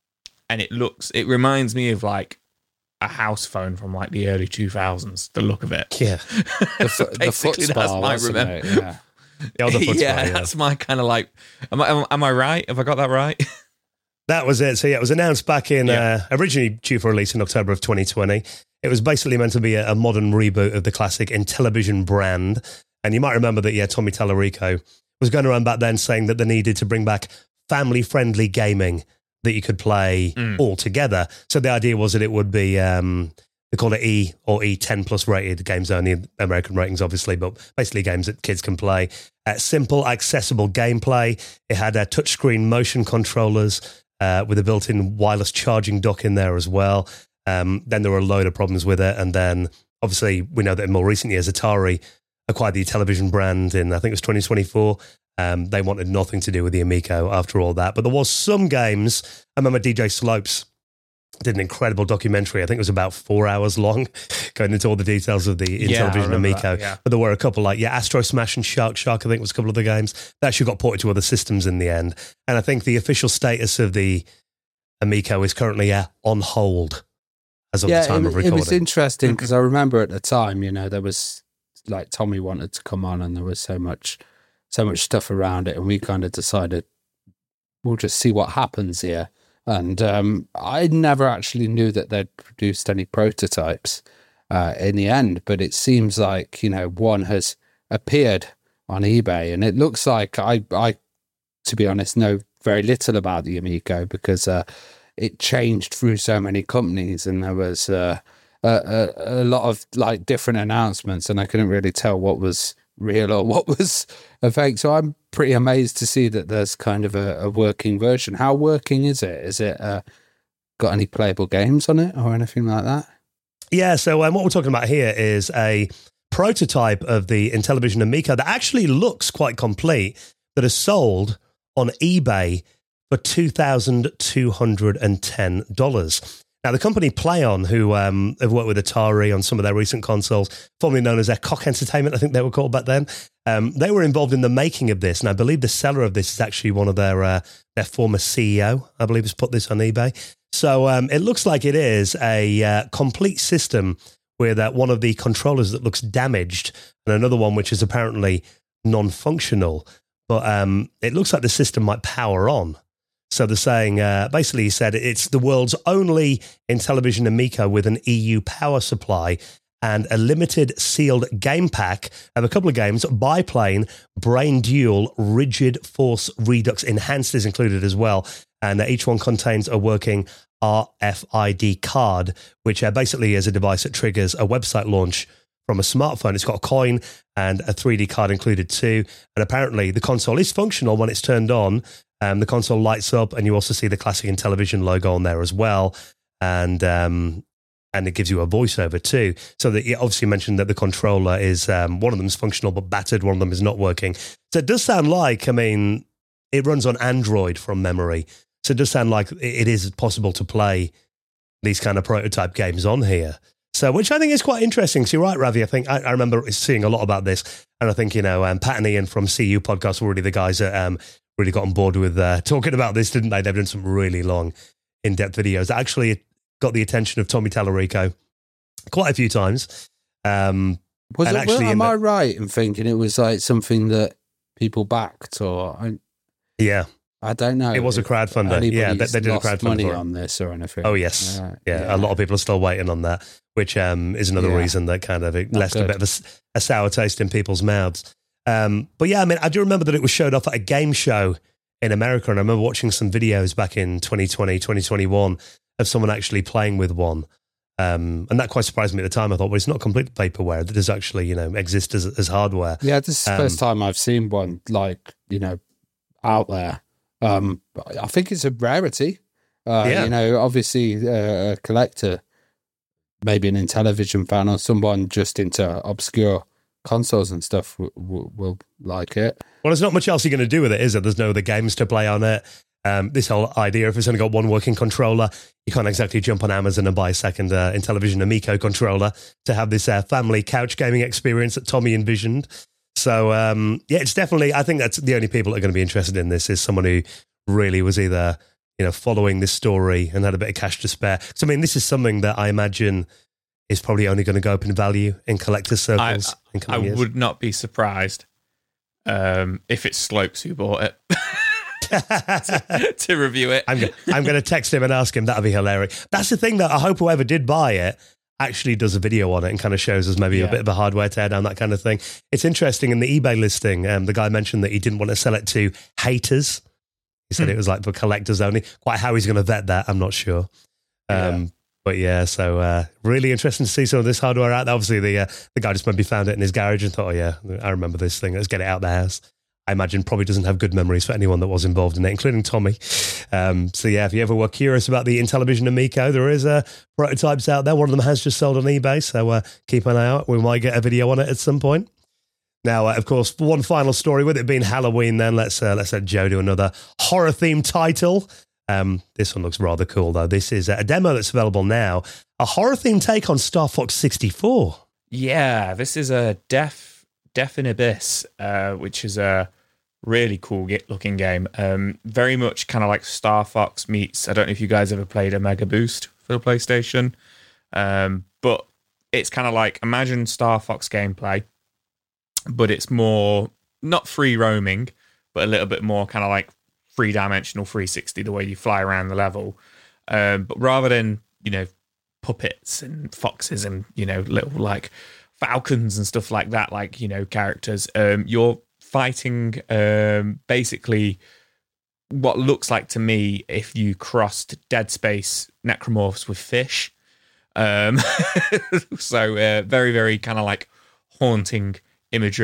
it reminds me of a house phone from the early 2000s, the look of it. Yeah. Basically, that's my remember. Yeah. That's my kind of am I right? Have I got that right? That was it. So yeah, it was announced back in, originally due for release in October of 2020. It was basically meant to be a modern reboot of the classic Intellivision brand. And you might remember that, Tommy Tallarico was going around back then saying that they needed to bring back family-friendly gaming that you could play all together. So the idea was that it would be, they call it E or E10 plus rated games only, American ratings obviously, but basically games that kids can play. Simple, accessible gameplay. It had touchscreen motion controllers with a built-in wireless charging dock in there as well. Then there were a load of problems with it. And then obviously we know that in more recent years, Atari acquired the Intellivision brand in, I think it was 2024. They wanted nothing to do with the Amico after all that. But there was some games. I remember DJ Slopes did an incredible documentary. I think it was about 4 hours long, going into all the details of the Intellivision Amico. But there were a couple Astro Smash and Shark, I think was a couple of the games that actually got ported to other systems in the end. And I think the official status of the Amico is currently on hold as of the time of recording. It was interesting because I remember at the time, there was Tommy wanted to come on and there was so much stuff around it, and we kind of decided we'll just see what happens here. And I never actually knew that they'd produced any prototypes in the end, but it seems like, one has appeared on eBay, and it looks like I to be honest, know very little about the Amico because it changed through so many companies, and there was a lot of different announcements, and I couldn't really tell what was real or what was a fake. So I'm pretty amazed to see that there's kind of a working version. How working is it? Is it got any playable games on it or anything like that? Yeah, so what we're talking about here is a prototype of the Intellivision Amico that actually looks quite complete, that is sold on eBay for $2,210. Now, the company PlayOn, who have worked with Atari on some of their recent consoles, formerly known as Koch Entertainment, I think they were called back then, they were involved in the making of this. And I believe the seller of this is actually one of their former CEO, I believe, has put this on eBay. So it looks like it is a complete system with one of the controllers that looks damaged and another one which is apparently non-functional. But it looks like the system might power on. So they're saying, basically he said, it's the world's only Intellivision Amico with an EU power supply and a limited sealed game pack of a couple of games. Biplane, Brain Duel, Rigid Force Redux Enhanced is included as well. And each one contains a working RFID card, which basically is a device that triggers a website launch from a smartphone. It's got a coin and a 3D card included too. And apparently the console is functional when it's turned on. The console lights up and you also see the classic Intellivision logo on there as well. And it gives you a voiceover too. So that you obviously mentioned that the controller is, one of them is functional but battered, one of them is not working. So it does sound like, it runs on Android from memory. So it does sound like it is possible to play these kind of prototype games on here. So, which I think is quite interesting. So you're right, Ravi. I think I remember seeing a lot about this. And I think, Pat and Ian from CU Podcast were really the guys that really got on board with talking about this, didn't they? They've done some really long, in-depth videos. Actually got the attention of Tommy Tallarico quite a few times. Am I right in thinking it was like something that people backed or... Yeah. I don't know. It was a crowdfunder. Yeah, they did a crowdfunder money on this or anything. Oh, yes. Yeah, a lot of people are still waiting on that, which is another reason that kind of left a bit of a sour taste in people's mouths. But yeah, I do remember that it was showed off at a game show in America, and I remember watching some videos back in 2020, 2021 of someone actually playing with one. And that quite surprised me at the time. I thought, well, it's not complete vaporware. That does actually, exist as hardware. Yeah, this is the first time I've seen one out there. I think it's a rarity. Obviously a collector, maybe an Intellivision fan or someone just into obscure consoles and stuff will like it. Well, there's not much else you're going to do with it, is there? There's no other games to play on it. This whole idea, if it's only got one working controller, you can't exactly jump on Amazon and buy a second Intellivision Amico controller to have this family couch gaming experience that Tommy envisioned. So, it's definitely, I think that's the only people that are going to be interested in this is someone who really was either, following this story and had a bit of cash to spare. So, this is something that I imagine is probably only going to go up in value in collector circles. I would not be surprised if it's Slopes who bought it to review it. I'm going to text him and ask him. That'd be hilarious. That's the thing that I hope whoever did buy it actually does a video on it and kind of shows us maybe a bit of a hardware teardown, that kind of thing. It's interesting in the eBay listing, the guy mentioned that he didn't want to sell it to haters. He said it was like for collectors only. Quite how he's going to vet that, I'm not sure. But yeah, so really interesting to see some of this hardware out there. Obviously, the guy just maybe found it in his garage and thought, oh yeah, I remember this thing. Let's get it out the house. I imagine probably doesn't have good memories for anyone that was involved in it, including Tommy. So yeah, if you ever were curious about the Intellivision Amico, there is prototypes out there. One of them has just sold on eBay, so keep an eye out. We might get a video on it at some point. Now, of course, one final story, with it being Halloween then, let's let Joe do another horror-themed title. This one looks rather cool, though. This is a demo that's available now. A horror-themed take on Star Fox 64. Yeah, this is a Death in Abyss, which is a really cool looking game. Very much kind of like Star Fox meets, I don't know if you guys ever played Omega Boost for the PlayStation, but it's kind of like, imagine Star Fox gameplay, but it's more, not free roaming, but a little bit more kind of like 3-dimensional 360, the way you fly around the level. But rather than, puppets and foxes and, little like falcons and stuff like that, like, characters, you're fighting basically what looks like to me if you crossed Dead Space necromorphs with fish. So very, very kind of like haunting imagery.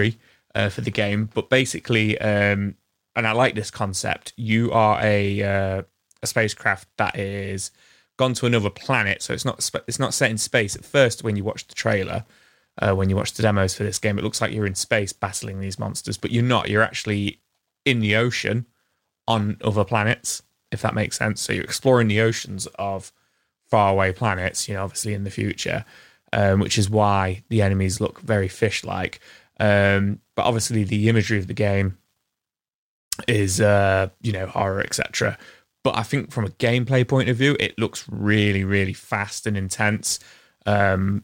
for the game. But basically, and I like this concept. You are a spacecraft that is gone to another planet, so it's not set in space. At first, when you watch the trailer, when you watch the demos for this game, it looks like you're in space battling these monsters, but you're not. You're actually in the ocean on other planets, if that makes sense. So you're exploring the oceans of faraway planets, obviously in the future, which is why the enemies look very fish-like. But obviously the imagery of the game is, horror, etc. But I think from a gameplay point of view, it looks really, really fast and intense. Kind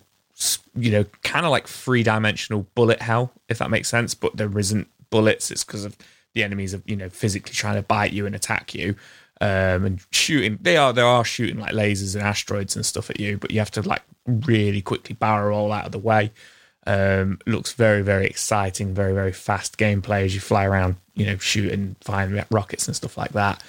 of like three-dimensional bullet hell, if that makes sense. But there isn't bullets. It's because of the enemies are, physically trying to bite you and attack you, and shooting. They are shooting like lasers and asteroids and stuff at you, but you have to like really quickly barrel all out of the way. Looks very, very exciting, very, very fast gameplay as you fly around, shooting, firing rockets and stuff like that.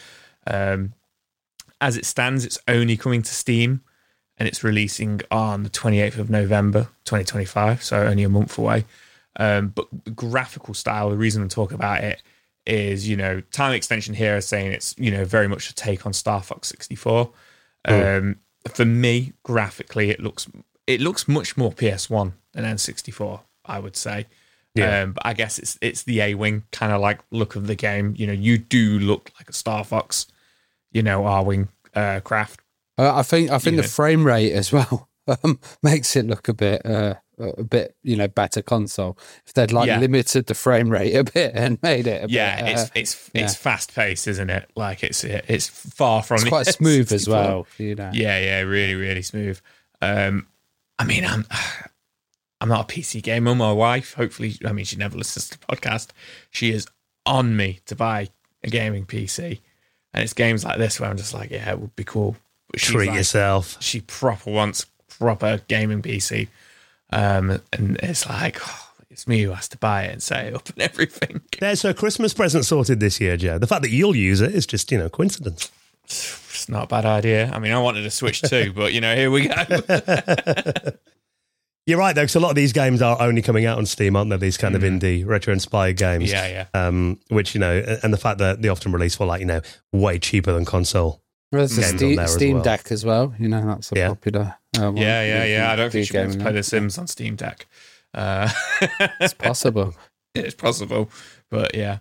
As it stands, it's only coming to Steam, and it's releasing on the 28th of November, 2025, so only a month away. But the graphical style, the reason I'm talking about it is, Time Extension here is saying it's, very much a take on Star Fox 64. For me, graphically, it looks much more PS1 than N64, I would say. Yeah. But I guess it's the A-Wing kind of like look of the game. You do look like a Star Fox, R-Wing craft. I think the frame rate as well makes it look a bit better console. If they'd limited the frame rate a bit and made it a bit, it's fast paced, isn't it? Like it's far from. It's quite smooth as well. Yeah, really, really smooth. I'm not a PC gamer. My wife, hopefully, she never listens to the podcast. She is on me to buy a gaming PC, and it's games like this where I'm just like, yeah, it would be cool. But treat yourself. She wants proper gaming PC. And it's like, it's me who has to buy it and set it up and everything. There's her Christmas present sorted this year, Joe. The fact that you'll use it is just, coincidence. It's not a bad idea. I wanted a Switch too, but, here we go. You're right, though, because a lot of these games are only coming out on Steam, aren't they? These kind of indie, retro-inspired games. Yeah. Which, and the fact that they often release for, way cheaper than console. There's a Steam Deck as well. That's a popular one. Yeah. I don't think she wants to play The Sims on Steam Deck. It's possible. It's possible. But she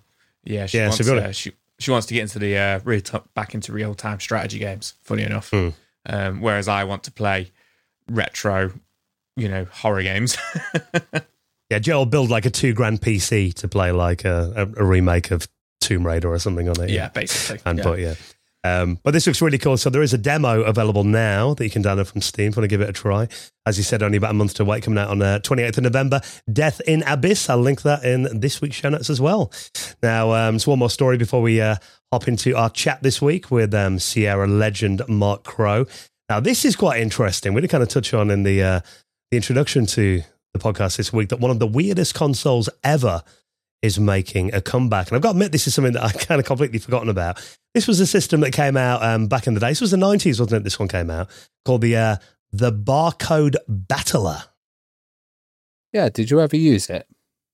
wants to get into the back into real-time strategy games, funny enough. Whereas I want to play retro, horror games. Yeah, Joe will build like a $2,000 PC to play like a remake of Tomb Raider or something on it. Yeah, basically. But this looks really cool. So there is a demo available now that you can download from Steam if you want to give it a try. As you said, only about a month to wait, coming out on 28th of November. Death in Abyss. I'll link that in this week's show notes as well. Now, just one more story before we hop into our chat this week with Sierra legend Mark Crow. Now, this is quite interesting. We did kind of touch on in the introduction to the podcast this week that one of the weirdest consoles ever is making a comeback. And I've got to admit, this is something that I kind of completely forgotten about. This was a system that came out back in the day. This was the 90s, wasn't it? This one came out called the Barcode Battler. Yeah, did you ever use it?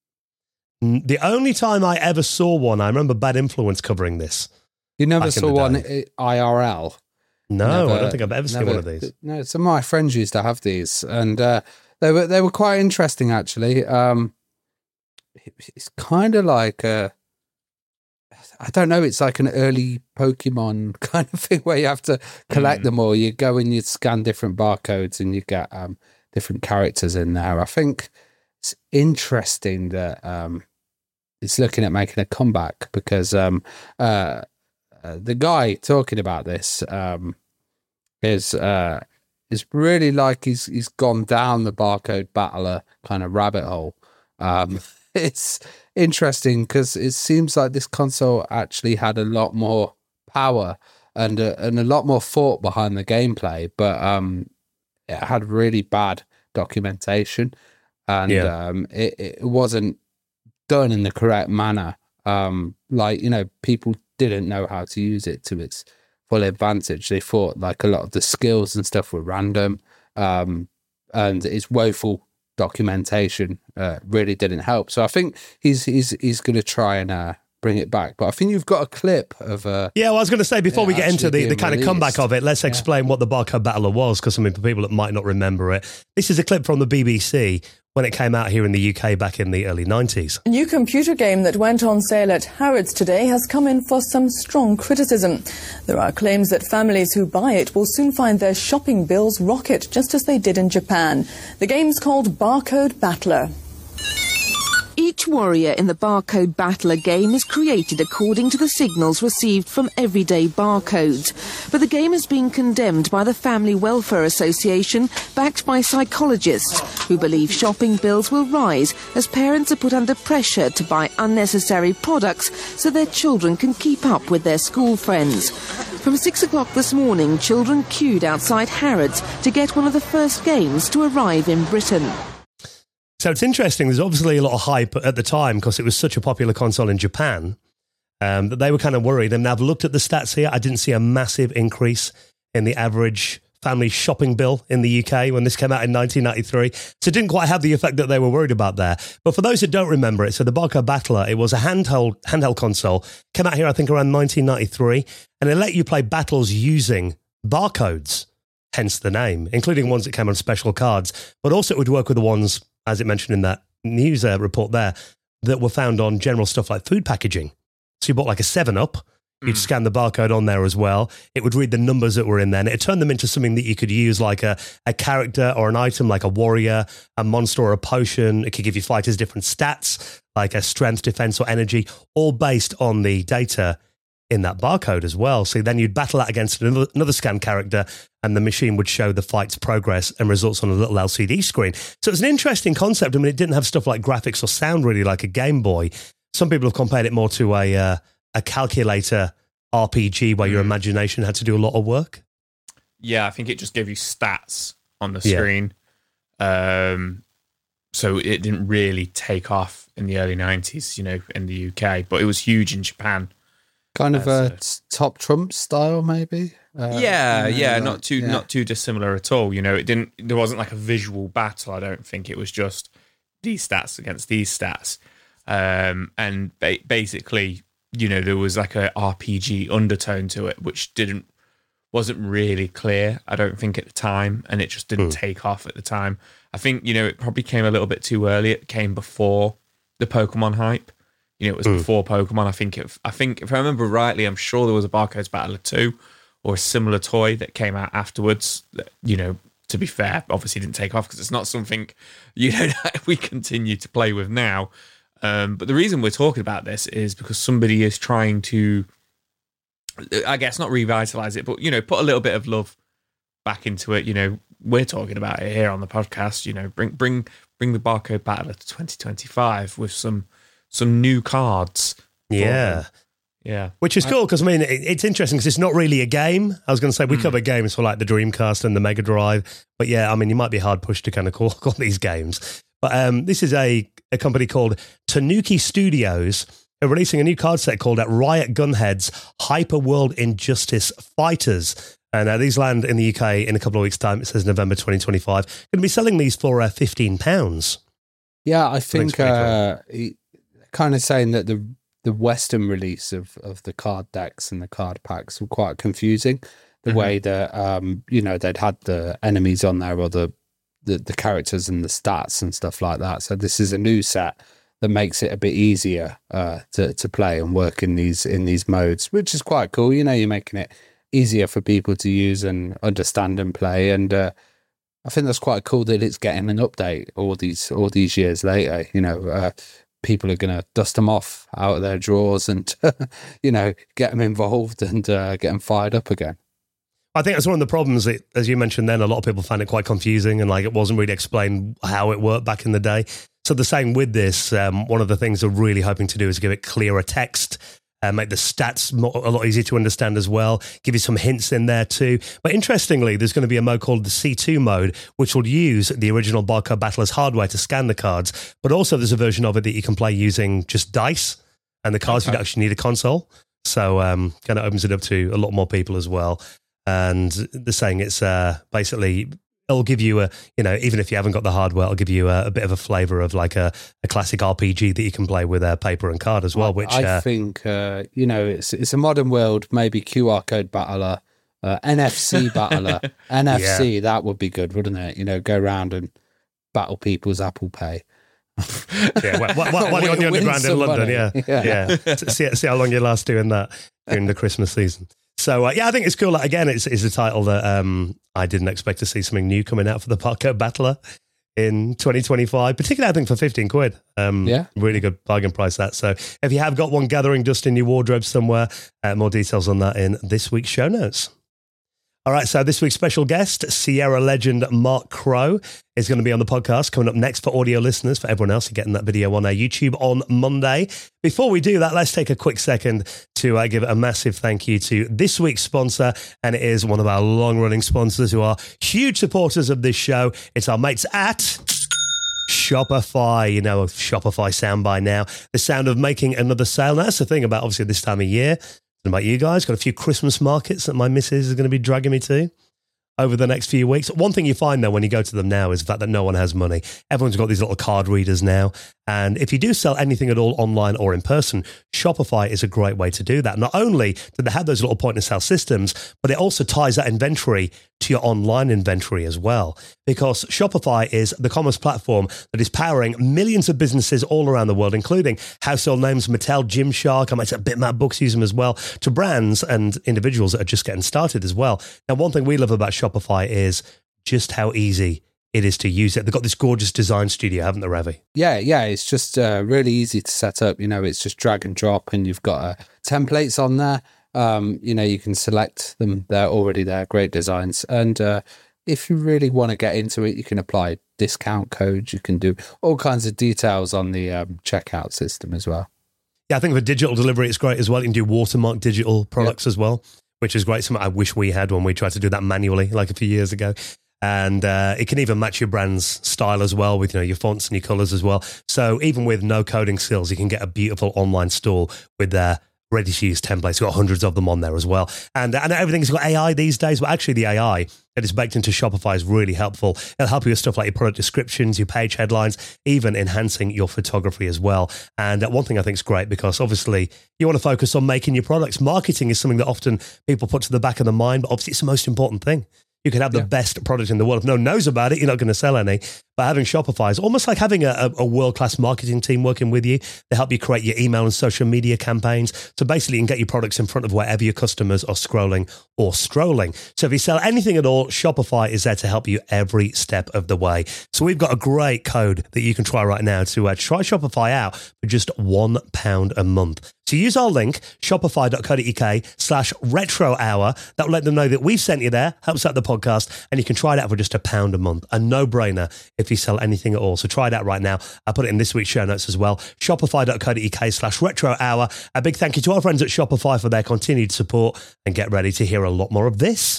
The only time I ever saw one, I remember Bad Influence covering this. You never saw one IRL? No, I don't think I've ever seen one of these. No, some of my friends used to have these, and they were quite interesting, actually. It's kind of like I don't know, it's like an early Pokemon kind of thing where you have to collect them all. You go and you scan different barcodes and you get different characters in there. I think it's interesting that it's looking at making a comeback because the guy talking about this is really like he's gone down the Barcode Battler kind of rabbit hole. It's interesting because it seems like this console actually had a lot more power and a lot more thought behind the gameplay, but it had really bad documentation and it wasn't done in the correct manner. People didn't know how to use it to its full advantage. They thought like a lot of the skills and stuff were random, and it's woeful documentation really didn't help. So I think he's going to try and bring it back. But I think you've got a clip of yeah, well, I was going to say, before we get into the kind of comeback of it, let's explain what the Barcode Battler was, because I mean, for people that might not remember it, this is a clip from the BBC when it came out here in the UK back in the early 90s. A new computer game that went on sale at Harrods today has come in for some strong criticism. There are claims that families who buy it will soon find their shopping bills rocket, just as they did in Japan. The game's called Barcode Battler. Each warrior in the Barcode Battler game is created according to the signals received from everyday barcodes. But the game is being condemned by the Family Welfare Association, backed by psychologists, who believe shopping bills will rise as parents are put under pressure to buy unnecessary products so their children can keep up with their school friends. From 6 o'clock this morning, children queued outside Harrods to get one of the first games to arrive in Britain. So it's interesting, there's obviously a lot of hype at the time because it was such a popular console in Japan that they were kind of worried. And I've looked at the stats here. I didn't see a massive increase in the average family shopping bill in the UK when this came out in 1993. So it didn't quite have the effect that they were worried about there. But for those who don't remember it, so the Barcode Battler, it was a handheld console, came out here I think around 1993, and it let you play battles using barcodes, hence the name, including ones that came on special cards. But also it would work with the ones, as it mentioned in that news report there, that were found on general stuff like food packaging. So you bought like a 7-Up, you'd scan the barcode on there as well. It would read the numbers that were in there, and it turned them into something that you could use like a character or an item like a warrior, a monster or a potion. It could give you fighters different stats, like a strength, defense or energy, all based on the data in that barcode as well. So then you'd battle that against another scanned character, and the machine would show the fight's progress and results on a little LCD screen. So it's an interesting concept. I mean, it didn't have stuff like graphics or sound really like a Game Boy. Some people have compared it more to a calculator RPG where your imagination had to do a lot of work. Yeah, I think it just gave you stats on the screen. Yeah. So it didn't really take off in the early 90s, in the UK, but it was huge in Japan. Kind of a Top Trump style, maybe. Not too dissimilar at all. There wasn't like a visual battle. I don't think it was just these stats against these stats, and basically, there was like a RPG undertone to it, which wasn't really clear. I don't think at the time, and it just didn't take off at the time. I think it probably came a little bit too early. It came before the Pokemon hype. It was before Pokemon. I think if I remember rightly, I'm sure there was a Barcodes Battler 2 or a similar toy that came out afterwards that, to be fair, obviously didn't take off because it's not something, that we continue to play with now. But the reason we're talking about this is because somebody is trying to, I guess, not revitalize it, but, put a little bit of love back into it. We're talking about it here on the podcast, bring the Barcode Battler to 2025 with some new cards. Yeah. Which is cool because, I mean, it's interesting because it's not really a game. I was going to say we cover games for like the Dreamcast and the Mega Drive. But yeah, I mean, you might be hard pushed to kind of call these games. But this is a company called Tanuki Studios. They're releasing a new card set called Riot Gunhead's Hyper World Injustice Fighters. And these land in the UK in a couple of weeks' time. It says November 2025. Going to be selling these for £15. Yeah, I think kind of saying that the Western release of the card decks and the card packs were quite confusing. The way that they'd had the enemies on there or the characters and the stats and stuff like that. So this is a new set that makes it a bit easier to play and work in these modes, which is quite cool. You're making it easier for people to use and understand and play. And I think that's quite cool that it's getting an update all these years later. People are going to dust them off out of their drawers and, get them involved and get them fired up again. I think that's one of the problems that, as you mentioned then, a lot of people found it quite confusing and it wasn't really explained how it worked back in the day. So the same with this, one of the things they're really hoping to do is give it clearer text, make the stats a lot easier to understand as well, give you some hints in there too. But interestingly, there's going to be a mode called the C2 mode, which will use the original Barcode Battler's hardware to scan the cards. But also there's a version of it that you can play using just dice, and the cards would actually need a console. So kind of opens it up to a lot more people as well. And they're saying it's basically it'll give you even if you haven't got the hardware, it'll give you a bit of a flavour of like a classic RPG that you can play with paper and card as well. Which I think, it's a modern world, maybe QR code battler, NFC battler. NFC, that would be good, wouldn't it? Go around and battle people's Apple Pay. While you're on the underground in London, yeah. See how long you last doing that during the Christmas season. So, I think it's cool. Like, again, it's a title that I didn't expect to see something new coming out for the Barcode Battler in 2025, particularly I think for 15 quid. Really good bargain price that. So if you have got one gathering dust in your wardrobe somewhere, more details on that in this week's show notes. All right, so this week's special guest, Sierra legend Mark Crowe, is going to be on the podcast coming up next for audio listeners. For everyone else, you're getting that video on our YouTube on Monday. Before we do that, let's take a quick second to give a massive thank you to this week's sponsor, and it is one of our long-running sponsors who are huge supporters of this show. It's our mates at Shopify. Shopify sound by now. The sound of making another sale. Now, that's the thing about obviously this time of year. About you guys, got a few Christmas markets that my missus is going to be dragging me to over the next few weeks. One thing you find though when you go to them now is the fact that no one has money. Everyone's got these little card readers now. And if you do sell anything at all online or in person, Shopify is a great way to do that. Not only do they have those little point of sale systems, but it also ties that inventory to your online inventory as well. Because Shopify is the commerce platform that is powering millions of businesses all around the world, including household names, Mattel, Gymshark, I might say Bitmap Books use them as well, to brands and individuals that are just getting started as well. Now, one thing we love about Shopify is just how easy it is to use it. They've got this gorgeous design studio, haven't they, Ravi? Yeah, it's just really easy to set up. It's just drag and drop, and you've got templates on there. You can select them. They're already there, great designs. And if you really want to get into it, you can apply discount codes. You can do all kinds of details on the checkout system as well. Yeah, I think for digital delivery, it's great as well. You can do watermark digital products as well, which is great. Something I wish we had when we tried to do that manually like a few years ago. And it can even match your brand's style as well with your fonts and your colours as well. So even with no coding skills, you can get a beautiful online store with their ready-to-use templates. We've got hundreds of them on there as well. And everything's got AI these days, but actually the AI that is baked into Shopify is really helpful. It'll help you with stuff like your product descriptions, your page headlines, even enhancing your photography as well. And one thing I think is great, because obviously you want to focus on making your products. Marketing is something that often people put to the back of the mind, but obviously it's the most important thing. You can have the best product in the world. If no one knows about it, you're not going to sell any. But having Shopify is almost like having a world-class marketing team working with you. They help you create your email and social media campaigns. So basically, you can get your products in front of wherever your customers are scrolling or strolling. So if you sell anything at all, Shopify is there to help you every step of the way. So we've got a great code that you can try right now to try Shopify out for just £1 a month. So use our link, shopify.co.uk/retrohour. That will let them know that we've sent you there, helps out the podcast, and you can try it out for just £1 a month. A no-brainer if you sell anything at all. So try it out right now. I'll put it in this week's show notes as well. Shopify.co.uk/retrohour. A big thank you to our friends at Shopify for their continued support, and get ready to hear a lot more of this.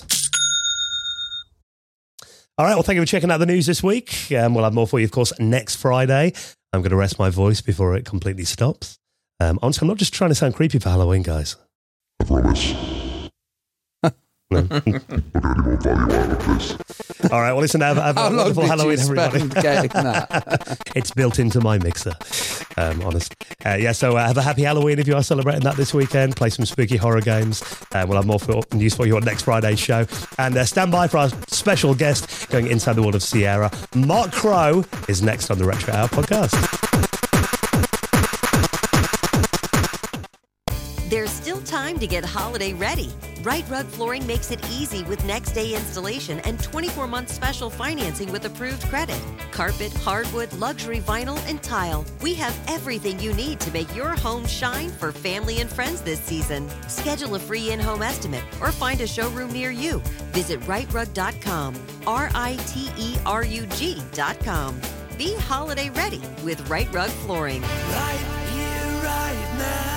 All right, well, thank you for checking out the news this week. We'll have more for you, of course, next Friday. I'm going to rest my voice before it completely stops. Honestly, I'm not just trying to sound creepy for Halloween, guys. I promise. No. We're going to need more value out of this. All right, well, listen, have a wonderful Halloween, everybody. Getting that? It's built into my mixer, honest. So have a happy Halloween if you are celebrating that this weekend. Play some spooky horror games. We'll have more news for you on next Friday's show. And stand by for our special guest going inside the world of Sierra. Mark Crowe is next on the Retro Hour podcast. There's still time to get holiday ready. Right Rug Flooring makes it easy with next day installation and 24-month special financing with approved credit. Carpet, hardwood, luxury vinyl, and tile. We have everything you need to make your home shine for family and friends this season. Schedule a free in-home estimate or find a showroom near you. Visit rightrug.com, RITERUG.com. Be holiday ready with Right Rug Flooring. Right here, right now.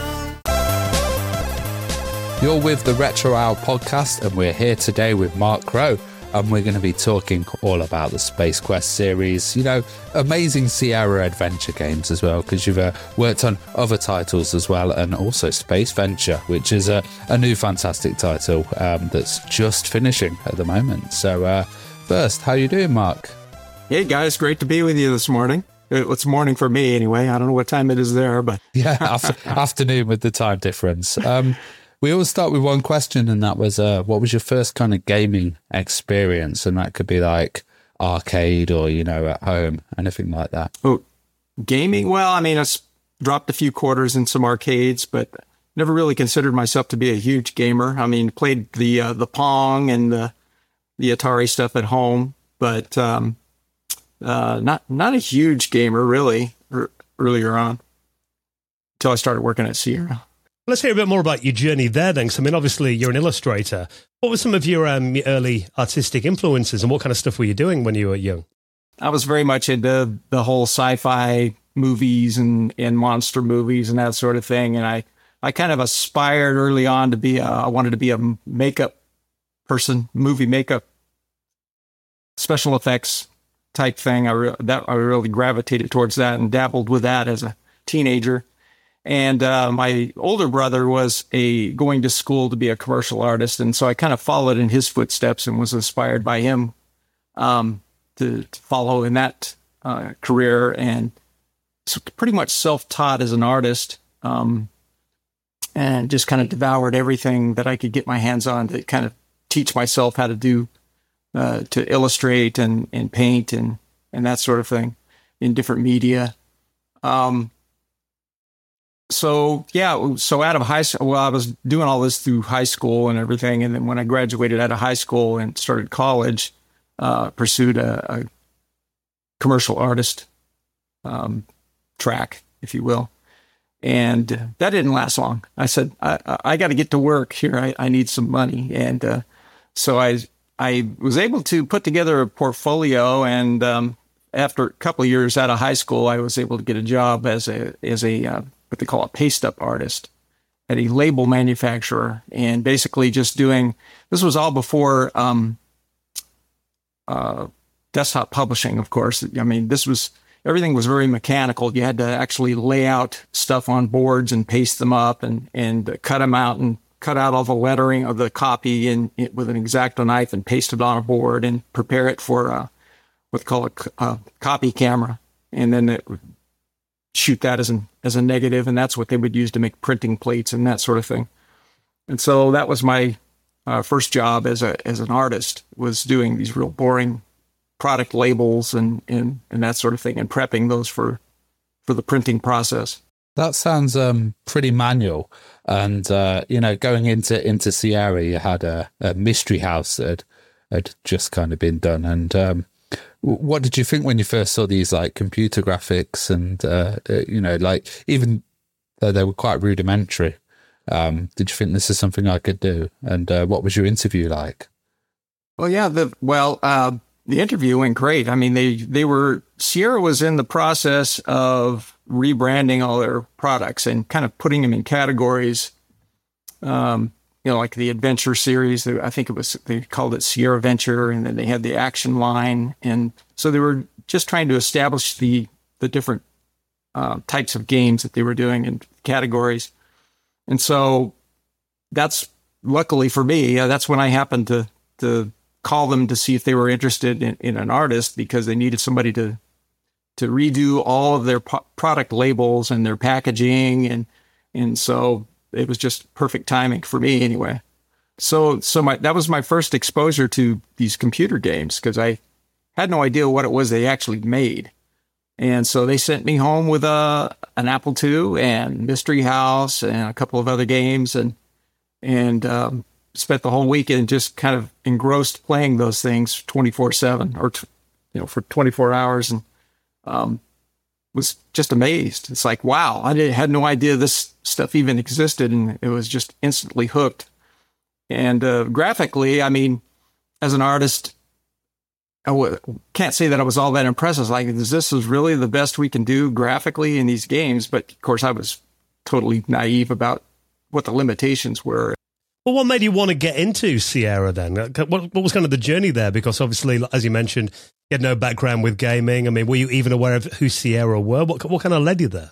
You're with the Retro Hour podcast, and we're here today with Mark Crowe, and we're going to be talking all about the Space Quest series, amazing Sierra adventure games as well, because you've worked on other titles as well, and also Space Venture, which is a new fantastic title that's just finishing at the moment. So first. How you doing, Mark? Hey, guys. Great to be with you this morning. It's morning for me anyway. I don't know what time it is there, but... Yeah, afternoon with the time difference. We always start with one question, and that was, what was your first kind of gaming experience? And that could be like arcade or, at home, anything like that. Oh, gaming? Well, I mean, I dropped a few quarters in some arcades, but never really considered myself to be a huge gamer. I mean, played the Pong and the Atari stuff at home, but not a huge gamer, really, earlier on, until I started working at Sierra. Let's hear a bit more about your journey there then. So, I mean, obviously, you're an illustrator. What were some of your early artistic influences, and what kind of stuff were you doing when you were young? I was very much into the whole sci-fi movies and monster movies and that sort of thing. And I kind of aspired early on to be I wanted to be a makeup person, movie makeup, special effects type thing. I really gravitated towards that and dabbled with that as a teenager. And my older brother was going to school to be a commercial artist. And so I kind of followed in his footsteps and was inspired by him to follow in that career. And so pretty much self-taught as an artist, and just kind of devoured everything that I could get my hands on to kind of teach myself how to do, to illustrate and paint and that sort of thing in different media. So out of high school, I was doing all this through high school and everything. And then when I graduated out of high school and started college, pursued a commercial artist track, if you will. And that didn't last long. I said, I got to get to work here. I need some money. And so I was able to put together a portfolio. And after a couple of years out of high school, I was able to get a job as a what they call a paste-up artist at a label manufacturer, and basically just doing, this was all before desktop publishing, of course. I mean, everything was very mechanical. You had to actually lay out stuff on boards and paste them up and cut them out and cut out all the lettering of the copy with an X-Acto knife and paste it on a board and prepare it for what they call a copy camera. And then shoot that as a negative, and that's what they would use to make printing plates and that sort of thing. And so that was my first job as an artist, was doing these real boring product labels and that sort of thing, and prepping those for the printing process. That sounds pretty manual. And going into Sierra, you had a mystery house that had just kind of been done. And what did you think when you first saw these like computer graphics and even though they were quite rudimentary, did you think this is something I could do? And what was your interview like? Well, yeah, the interview went great. I mean, Sierra was in the process of rebranding all their products and kind of putting them in categories. Like the adventure series, I think they called it Sierra Venture, and then they had the action line. And so they were just trying to establish the different types of games that they were doing in categories. And so that's, luckily for me, that's when I happened to call them to see if they were interested in an artist, because they needed somebody to redo all of their product labels and their packaging. And so it was just perfect timing for me anyway. So that was my first exposure to these computer games, because I had no idea what it was they actually made. And so they sent me home with an Apple II and Mystery House and a couple of other games, and spent the whole weekend just kind of engrossed playing those things 24/7 or for 24 hours, and was just amazed. It's like, wow, I had no idea this stuff even existed, and it was just instantly hooked. And graphically, I mean, as an artist, can't say that I was all that impressed. I was like, this is really the best we can do graphically in these games. But of course, I was totally naive about what the limitations were. Well, what made you want to get into Sierra then? What was kind of the journey there? Because obviously, as you mentioned, you had no background with gaming. I mean, were you even aware of who Sierra were? What kind of led you there?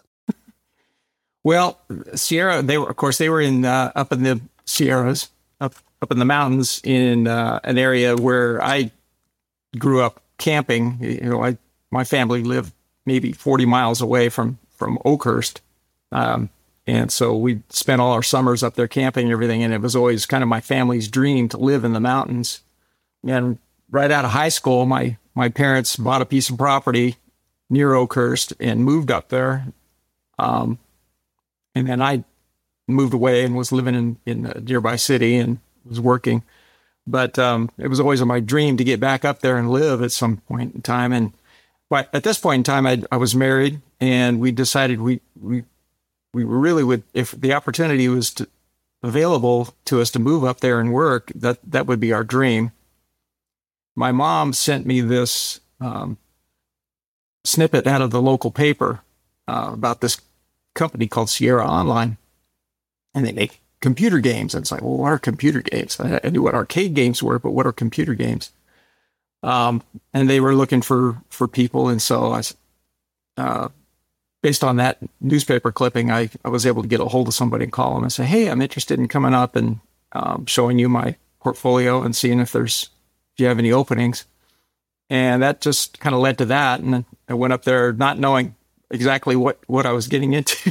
Well, Sierra, they were in up in the Sierras, up in the mountains, in an area where I grew up camping. My family lived maybe 40 miles away from Oakhurst. And so we spent all our summers up there camping and everything. And it was always kind of my family's dream to live in the mountains. And right out of high school, my parents bought a piece of property near Oakhurst and moved up there. And then I moved away and was living in a nearby city and was working. But it was always my dream to get back up there and live at some point in time. But at this point in time, I was married, and we decided we really would, if the opportunity was available to us to move up there and work, that would be our dream. My mom sent me this snippet out of the local paper about this company called Sierra Online, and they make computer games. And it's like, well, what are computer games? I knew what arcade games were, but what are computer games? And they were looking for people, and so I, based on that newspaper clipping, I was able to get a hold of somebody and call them and say, hey, I'm interested in coming up and showing you my portfolio and seeing if you have any openings. And that just kind of led to that. And then I went up there not knowing exactly what I was getting into.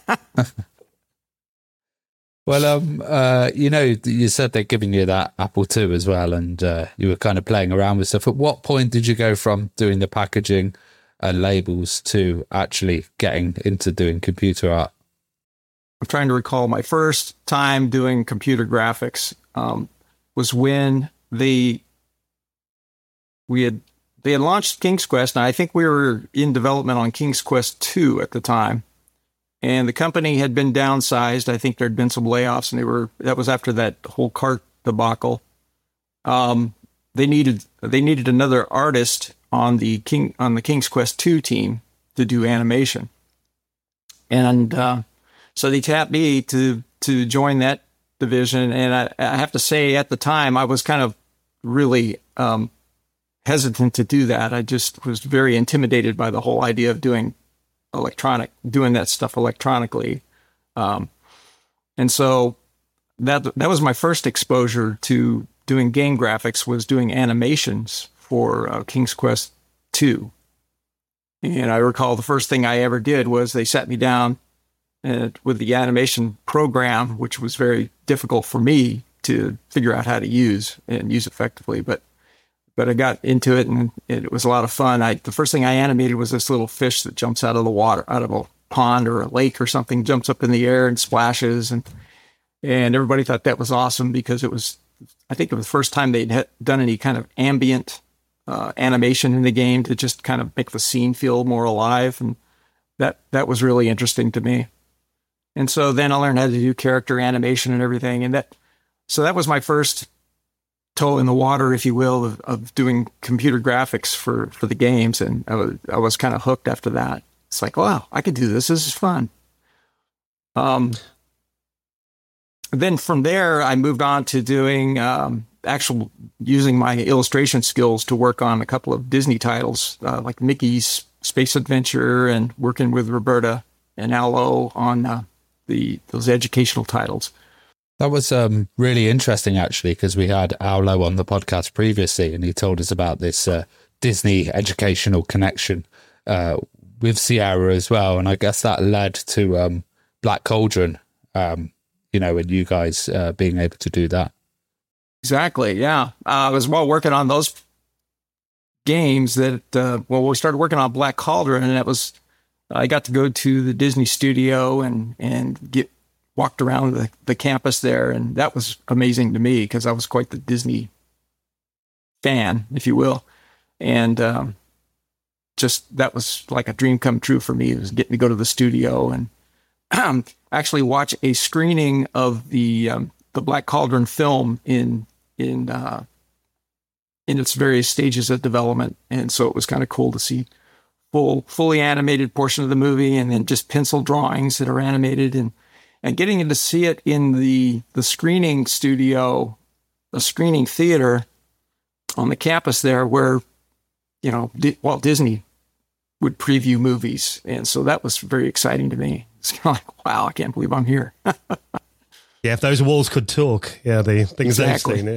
Well, you said they're giving you that Apple II as well, and you were kind of playing around with stuff. At what point did you go from doing the packaging and labels to actually getting into doing computer art? I'm trying to recall my first time doing computer graphics was when they had launched King's Quest, and I think we were in development on King's Quest 2 at the time. And the company had been downsized. I think there'd been some layoffs, and that was after that whole cart debacle. They needed another artist on the King's Quest 2 team to do animation. And so they tapped me to join that division. And I have to say, at the time, I was kind of really hesitant to do that. I just was very intimidated by the whole idea of doing that stuff electronically. And so that was my first exposure to doing game graphics, was doing animations for King's Quest 2. And I recall the first thing I ever did was they sat me down with the animation program, which was very difficult for me to figure out how to use and use effectively. But I got into it, and it was a lot of fun. The first thing I animated was this little fish that jumps out of the water, out of a pond or a lake or something, jumps up in the air and splashes. And everybody thought that was awesome because I think it was the first time they'd done any kind of ambient animation in the game to just kind of make the scene feel more alive. And that was really interesting to me. And so then I learned how to do character animation and everything. And so that was my first toe in the water, if you will, of doing computer graphics for the games. And I was kind of hooked after that. It's like, wow, I could do this. This is fun. Then from there, I moved on to doing using my illustration skills to work on a couple of Disney titles, like Mickey's Space Adventure, and working with Roberta and Al-O on those educational titles. That was really interesting, actually, because we had Al-O on the podcast previously, and he told us about this Disney educational connection with Sierra as well. And I guess that led to Black Cauldron, and you guys being able to do that. Exactly, yeah. I was working on those games that, we started working on Black Cauldron, and I got to go to the Disney studio and walked around the campus there, and that was amazing to me because I was quite the Disney fan, if you will. And just that was like a dream come true for me. It was getting to go to the studio and actually watch a screening of the Black Cauldron film in its various stages of development. And so it was kind of cool to see fully animated portion of the movie, and then just pencil drawings that are animated, and getting to see it in the screening studio, the screening theater on the campus there where, Walt Disney would preview movies. And so that was very exciting to me. It's kind of like, wow, I can't believe I'm here. Yeah, if those walls could talk, the things they've seen, yeah.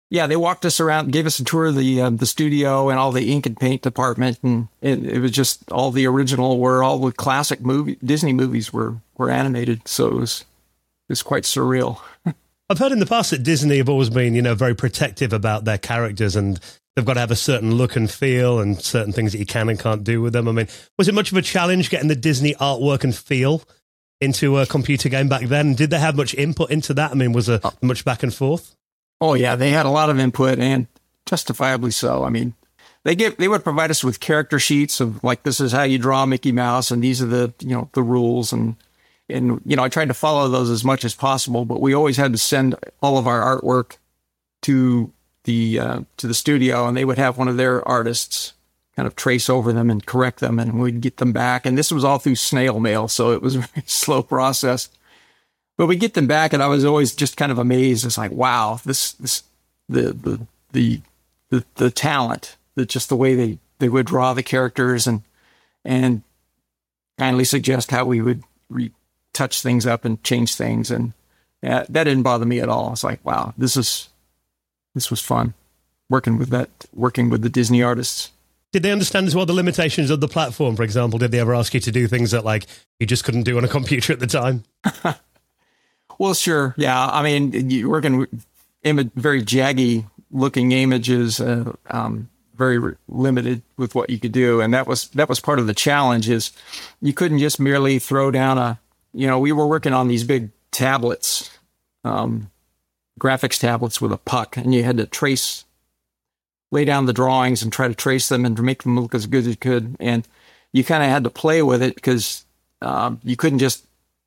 Yeah, they walked us around, gave us a tour of the studio and all the ink and paint department, and it was just all the original, where all the classic Disney movies were animated. So it was quite surreal. I've heard in the past that Disney have always been, very protective about their characters, and they've got to have a certain look and feel and certain things that you can and can't do with them. I mean, was it much of a challenge getting the Disney artwork and feel into a computer game back then? Did they have much input into that? I mean, was there much back and forth? Oh yeah, they had a lot of input, and justifiably so. I mean, they would provide us with character sheets of like, this is how you draw Mickey Mouse, and these are the the rules, and I tried to follow those as much as possible, but we always had to send all of our artwork to the studio, and they would have one of their artists kind of trace over them and correct them, and we'd get them back. And this was all through snail mail, so it was a very slow process. But we get them back, and I was always just kind of amazed. It's like, wow, the talent, just the way they would draw the characters and kindly suggest how we would touch things up and change things, and that didn't bother me at all. It's like, wow, this was fun working with the Disney artists. Did they understand as well the limitations of the platform? For example, did they ever ask you to do things that like you just couldn't do on a computer at the time? Well, sure. Yeah. I mean, you're working with very jaggy looking images, very limited with what you could do. And that was part of the challenge, is you couldn't just merely throw down we were working on these big tablets, graphics tablets with a puck, and you had to lay down the drawings and try to trace them and to make them look as good as you could. And you kind of had to play with it, because you couldn't just,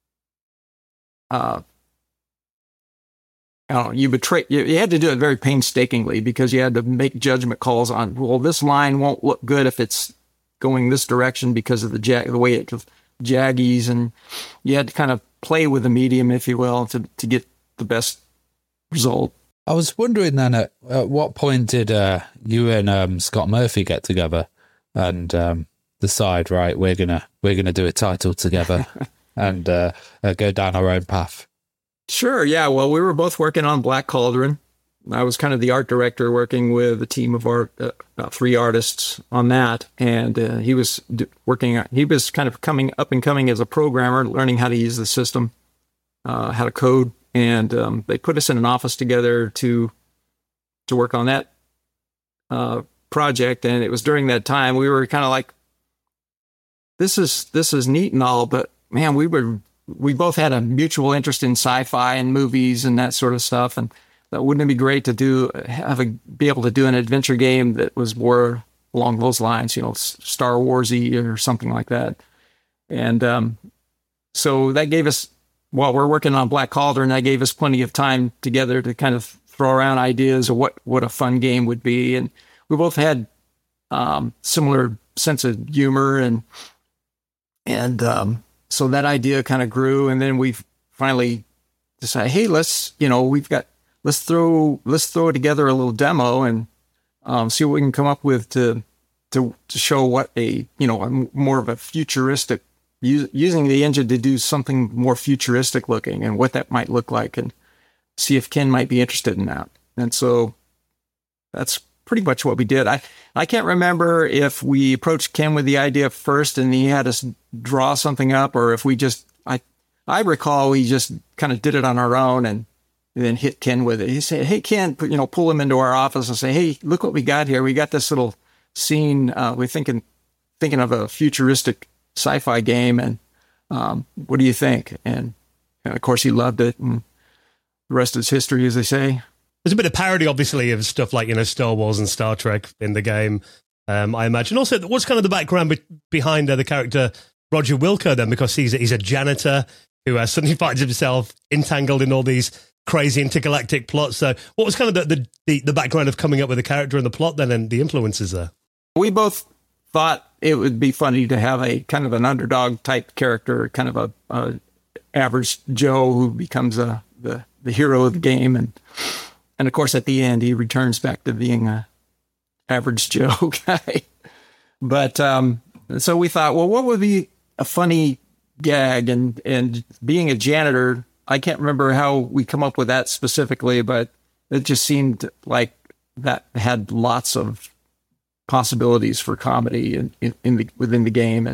you had to do it very painstakingly, because you had to make judgment calls on, well, this line won't look good if it's going this direction because of the way it jaggies, and you had to kind of play with the medium, if you will, to get the best result. I was wondering then, at what point did you and Scott Murphy get together and decide, right, we're gonna do a title together and go down our own path? Sure, yeah. Well, we were both working on Black Cauldron. I was kind of the art director, working with a team of about 3 artists on that, and he was He was kind of coming as a programmer, learning how to use the system, how to code, and they put us in an office together to work on that project. And it was during that time we were kind of like, this is neat and all, but man, we both had a mutual interest in sci-fi and movies and that sort of stuff, and that wouldn't it be great to be able to do an adventure game that was more along those lines, Star Wars-y or something like that. And so that gave us, while we're working on Black Cauldron, that gave us plenty of time together to kind of throw around ideas of what a fun game would be. And we both had similar sense of humor, and so that idea kind of grew. And then we finally decided, hey, let's throw together a little demo and see what we can come up with to show what more of a futuristic, using the engine to do something more futuristic looking, and what that might look like, and see if Ken might be interested in that. And so that's pretty much what we did. I can't remember if we approached Ken with the idea first and he had us draw something up, or if we just, I recall we just kind of did it on our own and then hit Ken with it. He said, hey, Ken, pull him into our office and say, hey, look what we got here. We got this little scene. We're thinking of a futuristic sci-fi game, and what do you think? And of course he loved it, and the rest is history, as they say. There's a bit of parody, obviously, of stuff like, Star Wars and Star Trek in the game, I imagine. Also, what's kind of the background behind the character Roger Wilco then? Because he's a janitor who suddenly finds himself entangled in all these crazy intergalactic plots. So what was kind of the background of coming up with the character and the plot then, and the influences there? We both thought it would be funny to have a kind of an underdog type character, kind of a average Joe who becomes the hero of the game. And of course, at the end, he returns back to being a average Joe guy. But so we thought, well, what would be a funny gag? And being a janitor, I can't remember how we come up with that specifically, but it just seemed like that had lots of possibilities for comedy within the game,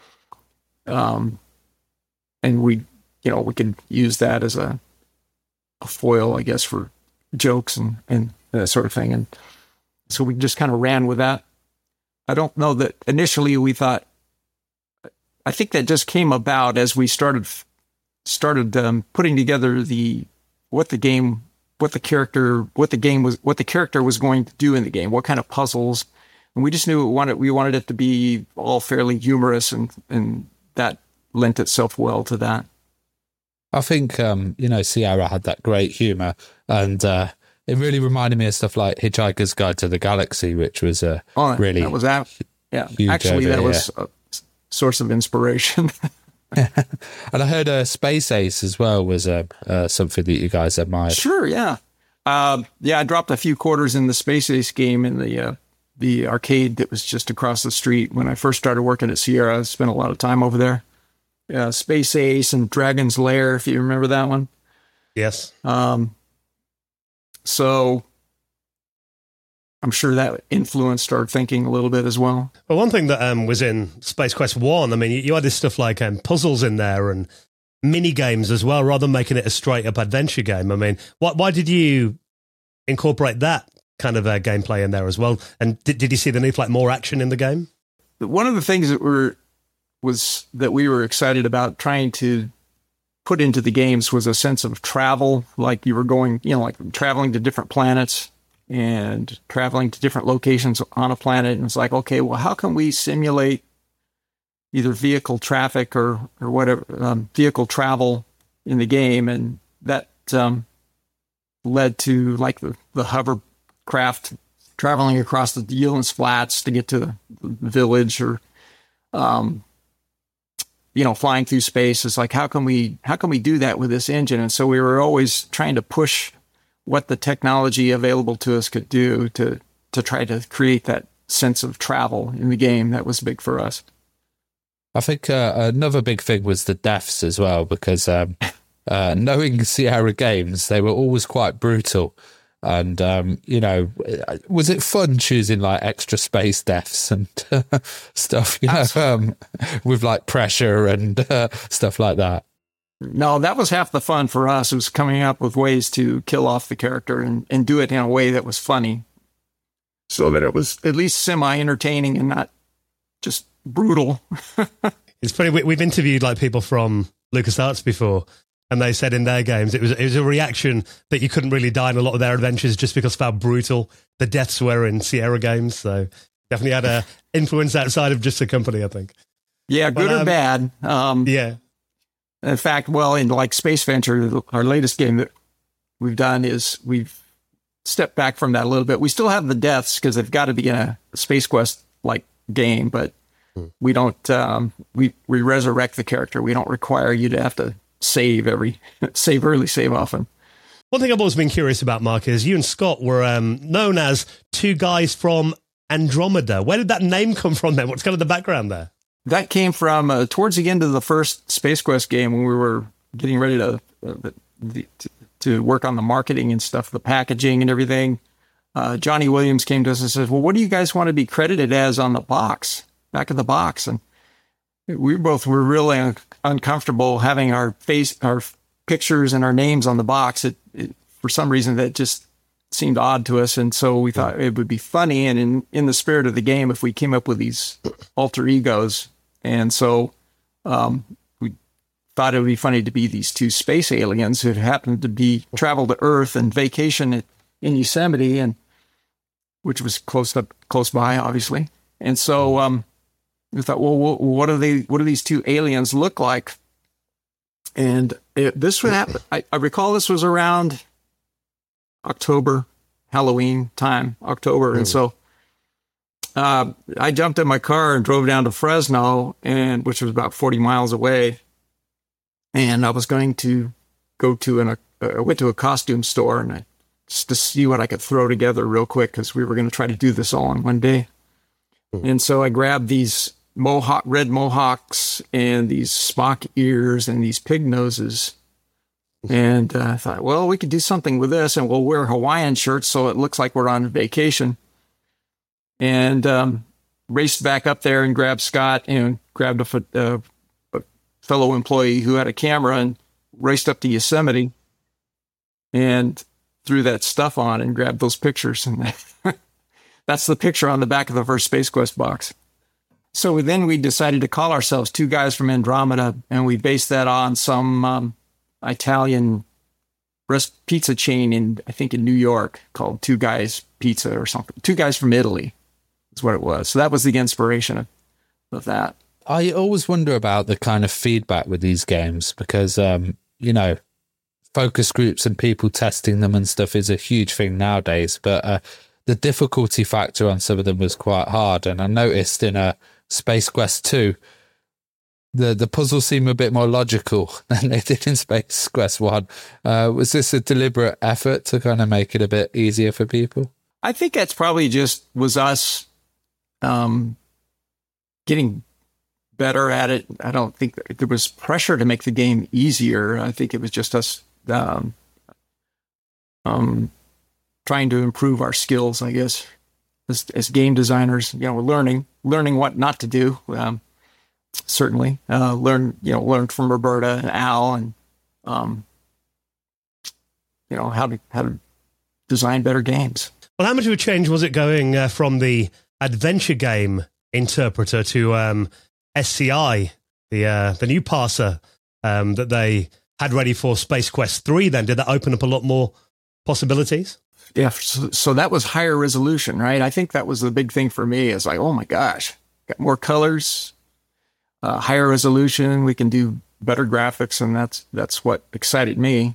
and we could use that as a foil, I guess, for jokes and that sort of thing. And so we just kind of ran with that. I don't know that initially we thought, I think that just came about as we started putting together what the character was going to do in the game, what kind of puzzles. And we just knew we wanted it to be all fairly humorous, and that lent itself well to that. I think, Sierra had that great humor, and it really reminded me of stuff like Hitchhiker's Guide to the Galaxy, which was really... That was that. Yeah, actually, that was a source of inspiration. And I heard Space Ace as well was something that you guys admired. Sure, yeah. I dropped a few quarters in the Space Ace game in the arcade that was just across the street when I first started working at Sierra. I spent a lot of time over there. Space Ace and Dragon's Lair, if you remember that one. Yes. So I'm sure that influenced our thinking a little bit as well. Well, one thing that was in Space Quest 1, I mean, you had this stuff like puzzles in there and mini games as well, rather than making it a straight-up adventure game. I mean, why did you incorporate that kind of gameplay in there as well? And did you see the need for more action in the game? One of the things that we were excited about trying to put into the games was a sense of travel, like you were going, like traveling to different planets and traveling to different locations on a planet. And it's like, okay, well, how can we simulate either vehicle traffic or whatever, vehicle travel in the game? And that led to like the hovercraft traveling across the Yeelands Flats to get to the village, or flying through space. It's like, how can we do that with this engine? And so we were always trying to push what the technology available to us could do to try to create that sense of travel in the game. That was big for us. I think another big thing was the deaths as well, because knowing Sierra games, they were always quite brutal. And, was it fun choosing like extra space deaths and stuff, with like pressure and stuff like that? No, that was half the fun for us. It was coming up with ways to kill off the character and do it in a way that was funny, so that it was at least semi-entertaining and not just brutal. It's funny, we've interviewed like people from LucasArts before, and they said in their games it was a reaction that you couldn't really die in a lot of their adventures just because of how brutal the deaths were in Sierra games. So definitely had an influence outside of just the company, I think. Yeah, good or bad. Yeah. In fact, in like Space Venture, our latest game that we've done is we've stepped back from that a little bit. We still have the deaths because they've got to be in a Space Quest like game, but we don't. We resurrect the character. We don't require you to have to save early, save often. One thing I've always been curious about, Mark, is you and Scott were known as two guys from Andromeda. Where did that name come from then? What's kind of the background there? That came from towards the end of the first Space Quest game, when we were getting ready to work on the marketing and stuff, the packaging and everything. Johnny Williams came to us and said, well, what do you guys want to be credited as on the box, back of the box? And we both were really uncomfortable having our pictures and our names on the box. It for some reason, that just seemed odd to us. And so we thought it would be funny, and in the spirit of the game, if we came up with these alter egos. And so we thought it would be funny to be these two space aliens who happened to travel to Earth and vacation in Yosemite, and which was close by, obviously. And so we thought, well, what do these two aliens look like? And this would happen. I recall this was around October, Halloween time, October. And so I jumped in my car and drove down to Fresno, which was about 40 miles away. And I was going to I went to a costume store just to see what I could throw together real quick, because we were going to try to do this all in one day. And so I grabbed these red mohawks and these Spock ears and these pig noses. And I thought, well, we could do something with this, and we'll wear Hawaiian shirts so it looks like we're on vacation. And raced back up there and grabbed Scott and grabbed a fellow employee who had a camera and raced up to Yosemite and threw that stuff on and grabbed those pictures. And that's the picture on the back of the first Space Quest box. So then we decided to call ourselves Two Guys from Andromeda, and we based that on some Italian pizza chain I think in New York called Two Guys Pizza or something. Two Guys from Italy is what it was. So that was the inspiration of that. I always wonder about the kind of feedback with these games because, focus groups and people testing them and stuff is a huge thing nowadays. But the difficulty factor on some of them was quite hard. And I noticed in Space Quest 2, the puzzles seem a bit more logical than they did in Space Quest 1. Was this a deliberate effort to kind of make it a bit easier for people? I think that's probably just was us getting better at it. I don't think there was pressure to make the game easier. I think it was just us trying to improve our skills, I guess, as game designers. We're learning what not to do. Certainly, learned from Roberta and Al, and how to design better games. Well, how much of a change was it going from the adventure game interpreter to SCI, the new parser that they had ready for Space Quest 3? Then did that open up a lot more possibilities? Yeah, so that was higher resolution, right? I think that was the big thing for me. Is like, oh my gosh, got more colors. Higher resolution, we can do better graphics, and that's what excited me.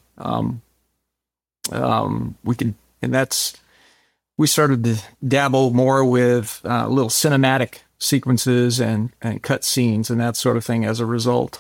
We started to dabble more with little cinematic sequences and cut scenes and that sort of thing as a result.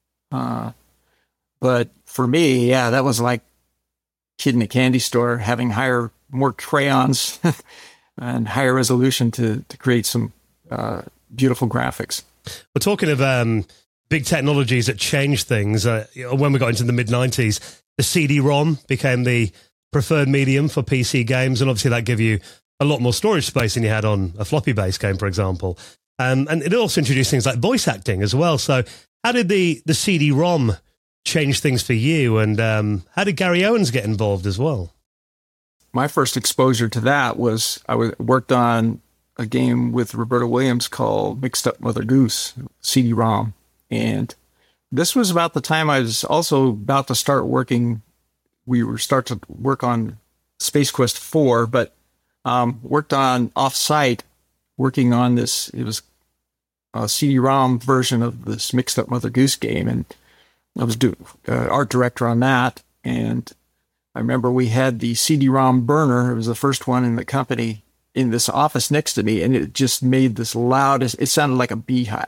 But for me, that was like kid in a candy store having more crayons and higher resolution to create some beautiful graphics. We're talking of big technologies that changed things. When we got into the mid-90s, the CD-ROM became the preferred medium for PC games, and obviously that gave you a lot more storage space than you had on a floppy-based game, for example. And it also introduced things like voice acting as well. So how did the CD-ROM change things for you, and how did Gary Owens get involved as well? My first exposure to that was I worked on a game with Roberta Williams called Mixed Up Mother Goose, CD-ROM. And this was about the time I was also about to start working. Start to work on Space Quest 4, but worked on off-site, working on this. It was a CD-ROM version of this Mixed Up Mother Goose game. And I was art director on that. And I remember we had the CD-ROM burner. It was the first one in the company, in this office next to me, and it just made this loudest, it sounded like a beehive.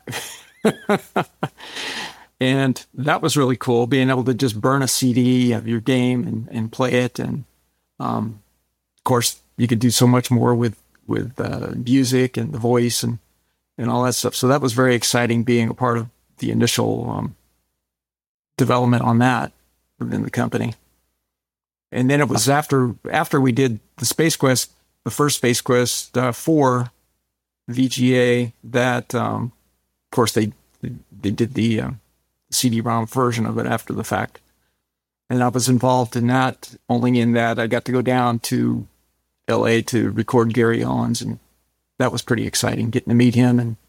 And that was really cool, being able to just burn a CD of your game and play it. And of course, you could do so much more with music and the voice and all that stuff. So that was very exciting, being a part of the initial development on that within the company. And then it was after we did the Space Quest, the first Space Quest 4 VGA, that of course they did the CD-ROM version of it after the fact, and I was involved in that. Only in that I got to go down to LA to record Gary Owens, and that was pretty exciting, getting to meet him. And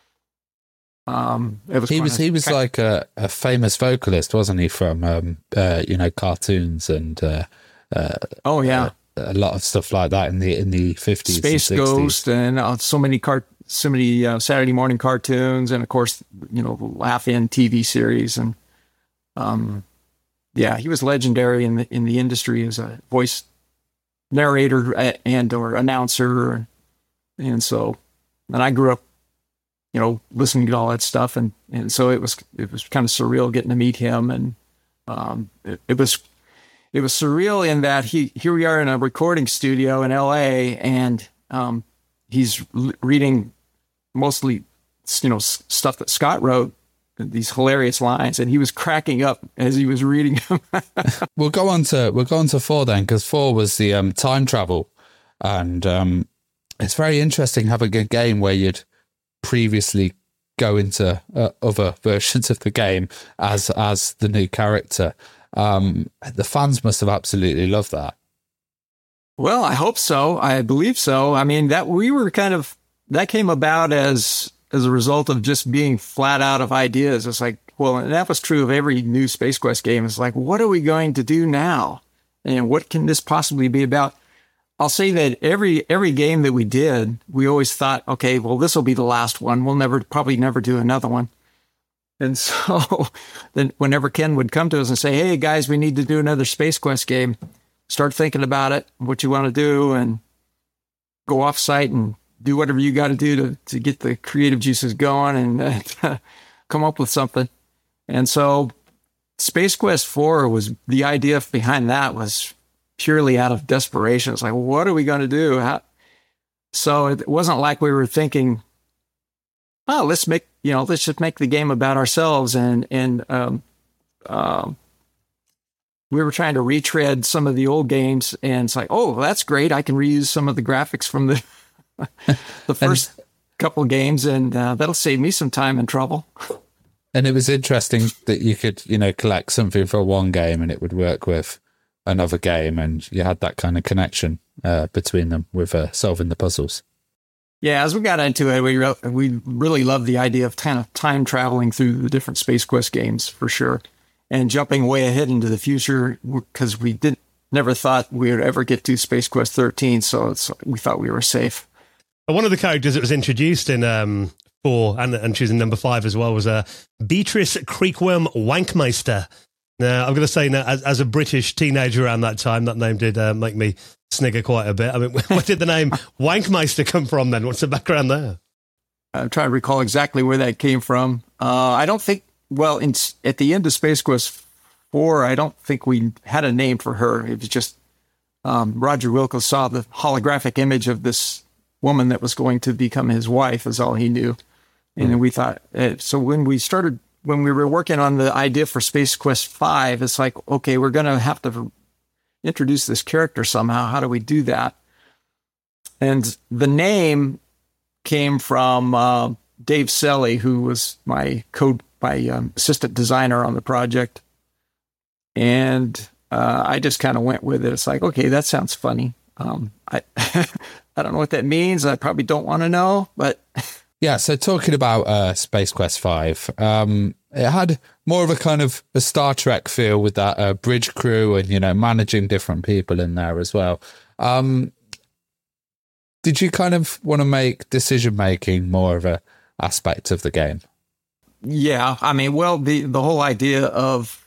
he was like a famous vocalist, wasn't he, from cartoons and a lot of stuff like that in the 50s, Space and 60s. Ghost, and so many Saturday morning cartoons, and of course, Laugh-In TV series, and he was legendary in the industry as a voice narrator and or announcer, and I grew up, listening to all that stuff, and so it was kind of surreal getting to meet him, and it was surreal in that here we are in a recording studio in LA, and he's reading mostly stuff that Scott wrote these hilarious lines, and he was cracking up as he was reading them. We'll go on to 4 then, because 4 was the time travel, and it's very interesting having a game where you'd previously go into other versions of the game as the new character. The fans must have absolutely loved that. Well, I hope so. I believe so. I mean, that came about as a result of just being flat out of ideas. It's like, well, and that was true of every new Space Quest game. It's like, what are we going to do now? And what can this possibly be about? I'll say that every game that we did, we always thought, okay, well, this will be the last one. We'll probably never do another one. And so then whenever Ken would come to us and say, hey, guys, we need to do another Space Quest game, start thinking about it, what you want to do, and go off site and do whatever you got to do to get the creative juices going and come up with something. And so Space Quest 4 was the idea behind that was purely out of desperation. It's like, well, what are we going to do? So it wasn't like we were thinking, oh, let's just make the game about ourselves. And we were trying to retread some of the old games, and it's like, oh, that's great. I can reuse some of the graphics from the first couple of games, and that'll save me some time and trouble. And it was interesting that you could, collect something for one game and it would work with another game, and you had that kind of connection between them with solving the puzzles. Yeah, as we got into it, we really loved the idea of kind of time traveling through the different Space Quest games for sure, and jumping way ahead into the future, because we never thought we would ever get to Space Quest 13, so we thought we were safe. One of the characters that was introduced in 4 and choosing number 5 as well was Beatrice Creekworm Wankmeister. Now, I'm going to say now, as a British teenager around that time, that name did make me snigger quite a bit. I mean, where did the name Wankmeister come from then? What's the background there? I'm trying to recall exactly where that came from. I don't think, well, at the end of Space Quest 4, I don't think we had a name for her. It was just Roger Wilco saw the holographic image of this woman that was going to become his wife is all he knew. And we thought, so when we were working on the idea for Space Quest 5, it's like, okay, we're going to have to introduce this character somehow. How do we do that? And the name came from Dave Selly, who was my assistant designer on the project. And I just kind of went with it. It's like, okay, that sounds funny. I don't know what that means. I probably don't want to know, but... Yeah, so talking about Space Quest 5, it had more of a kind of a Star Trek feel with that bridge crew and, managing different people in there as well. Did you kind of want to make decision-making more of a aspect of the game? Yeah, I mean, well, the whole idea of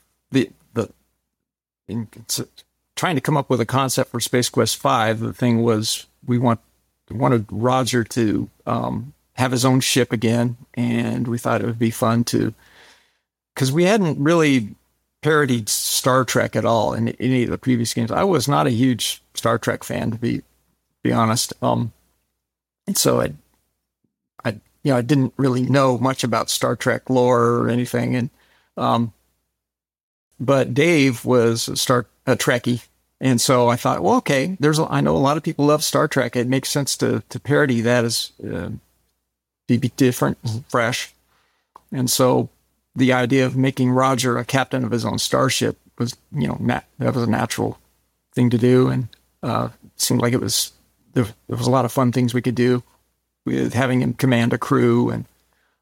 trying to come up with a concept for Space Quest 5, the thing was we wanted Roger to have his own ship again, and we thought it would be fun because we hadn't really parodied Star Trek at all in any of the previous games. I was not a huge Star Trek fan, to be honest. And so I didn't really know much about Star Trek lore or anything, and but Dave was a Trekkie, and so I thought, well, okay, I know a lot of people love Star Trek. It makes sense to parody that as be different, fresh, and so the idea of making Roger a captain of his own starship was, that was a natural thing to do, and it seemed like there was a lot of fun things we could do with having him command a crew and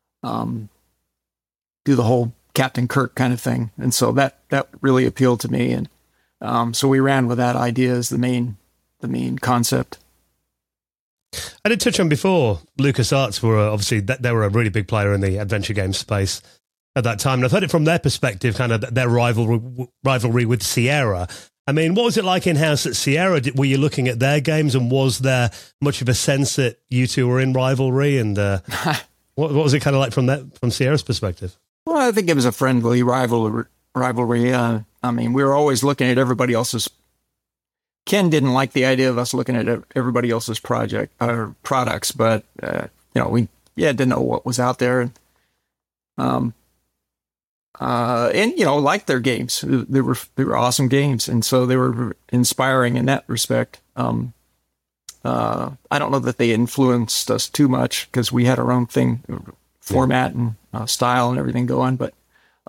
do the whole Captain Kirk kind of thing. And so that really appealed to me. And so we ran with that idea as the main concept. I did touch on before, LucasArts were obviously, they were a really big player in the adventure game space at that time. And I've heard it from their perspective, kind of their rivalry with Sierra. I mean, what was it like in-house at Sierra? Were you looking at their games, and was there much of a sense that you two were in rivalry? And what was it kind of like from Sierra's perspective? Well, I think it was a friendly rivalry. I mean, we were always looking at everybody else's. Ken didn't like the idea of us looking at everybody else's products, but we didn't know what was out there. and liked their games. They were awesome games, and so they were inspiring in that respect. I don't know that they influenced us too much because we had our own thing, format and style and everything going. But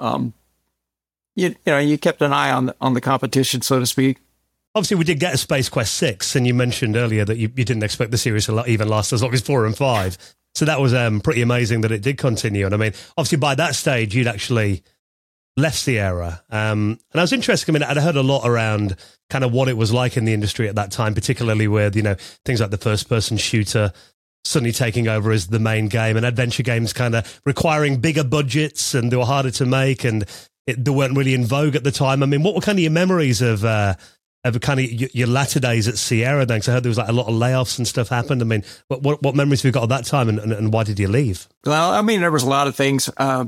you kept an eye on the competition, so to speak. Obviously, we did get a Space Quest 6, and you mentioned earlier that you didn't expect the series to even last as long as 4 and 5. So that was pretty amazing that it did continue. And I mean, obviously, by that stage, you'd actually left Sierra. And I was interested. I mean, I'd heard a lot around kind of what it was like in the industry at that time, particularly with, things like the first-person shooter suddenly taking over as the main game, and adventure games kind of requiring bigger budgets, and they were harder to make, and they weren't really in vogue at the time. I mean, what were kind of your memories of kind of your latter days at Sierra then? Because I heard there was like a lot of layoffs and stuff happened. I mean, what memories have you got of that time, and why did you leave? Well, I mean, there was a lot of things. I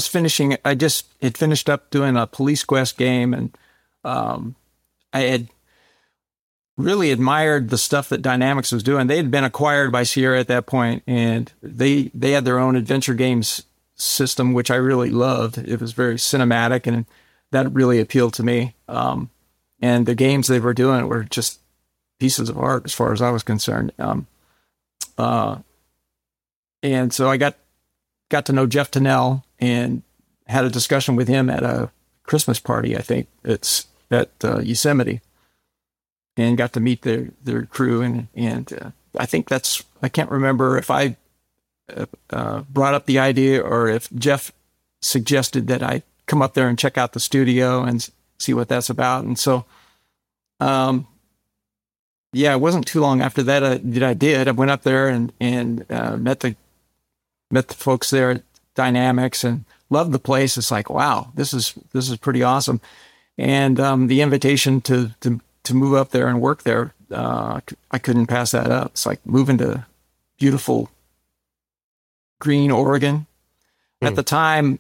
had finished up doing a Police Quest game, and I had really admired the stuff that Dynamics was doing. They had been acquired by Sierra at that point, and they had their own adventure games system, which I really loved. It was very cinematic, and that really appealed to me. And the games they were doing were just pieces of art as far as I was concerned. And so I got to know Jeff Tunnell and had a discussion with him at a Christmas party, I think it's at Yosemite, and got to meet their crew. And I think I can't remember if I brought up the idea or if Jeff suggested that I come up there and check out the studio and see what that's about. And so, it wasn't too long after that I did. I went up there and met the folks there at Dynamics and loved the place. It's like, wow, this is pretty awesome. And the invitation to move up there and work there, I couldn't pass that up. It's like moving to beautiful green Oregon. At the time,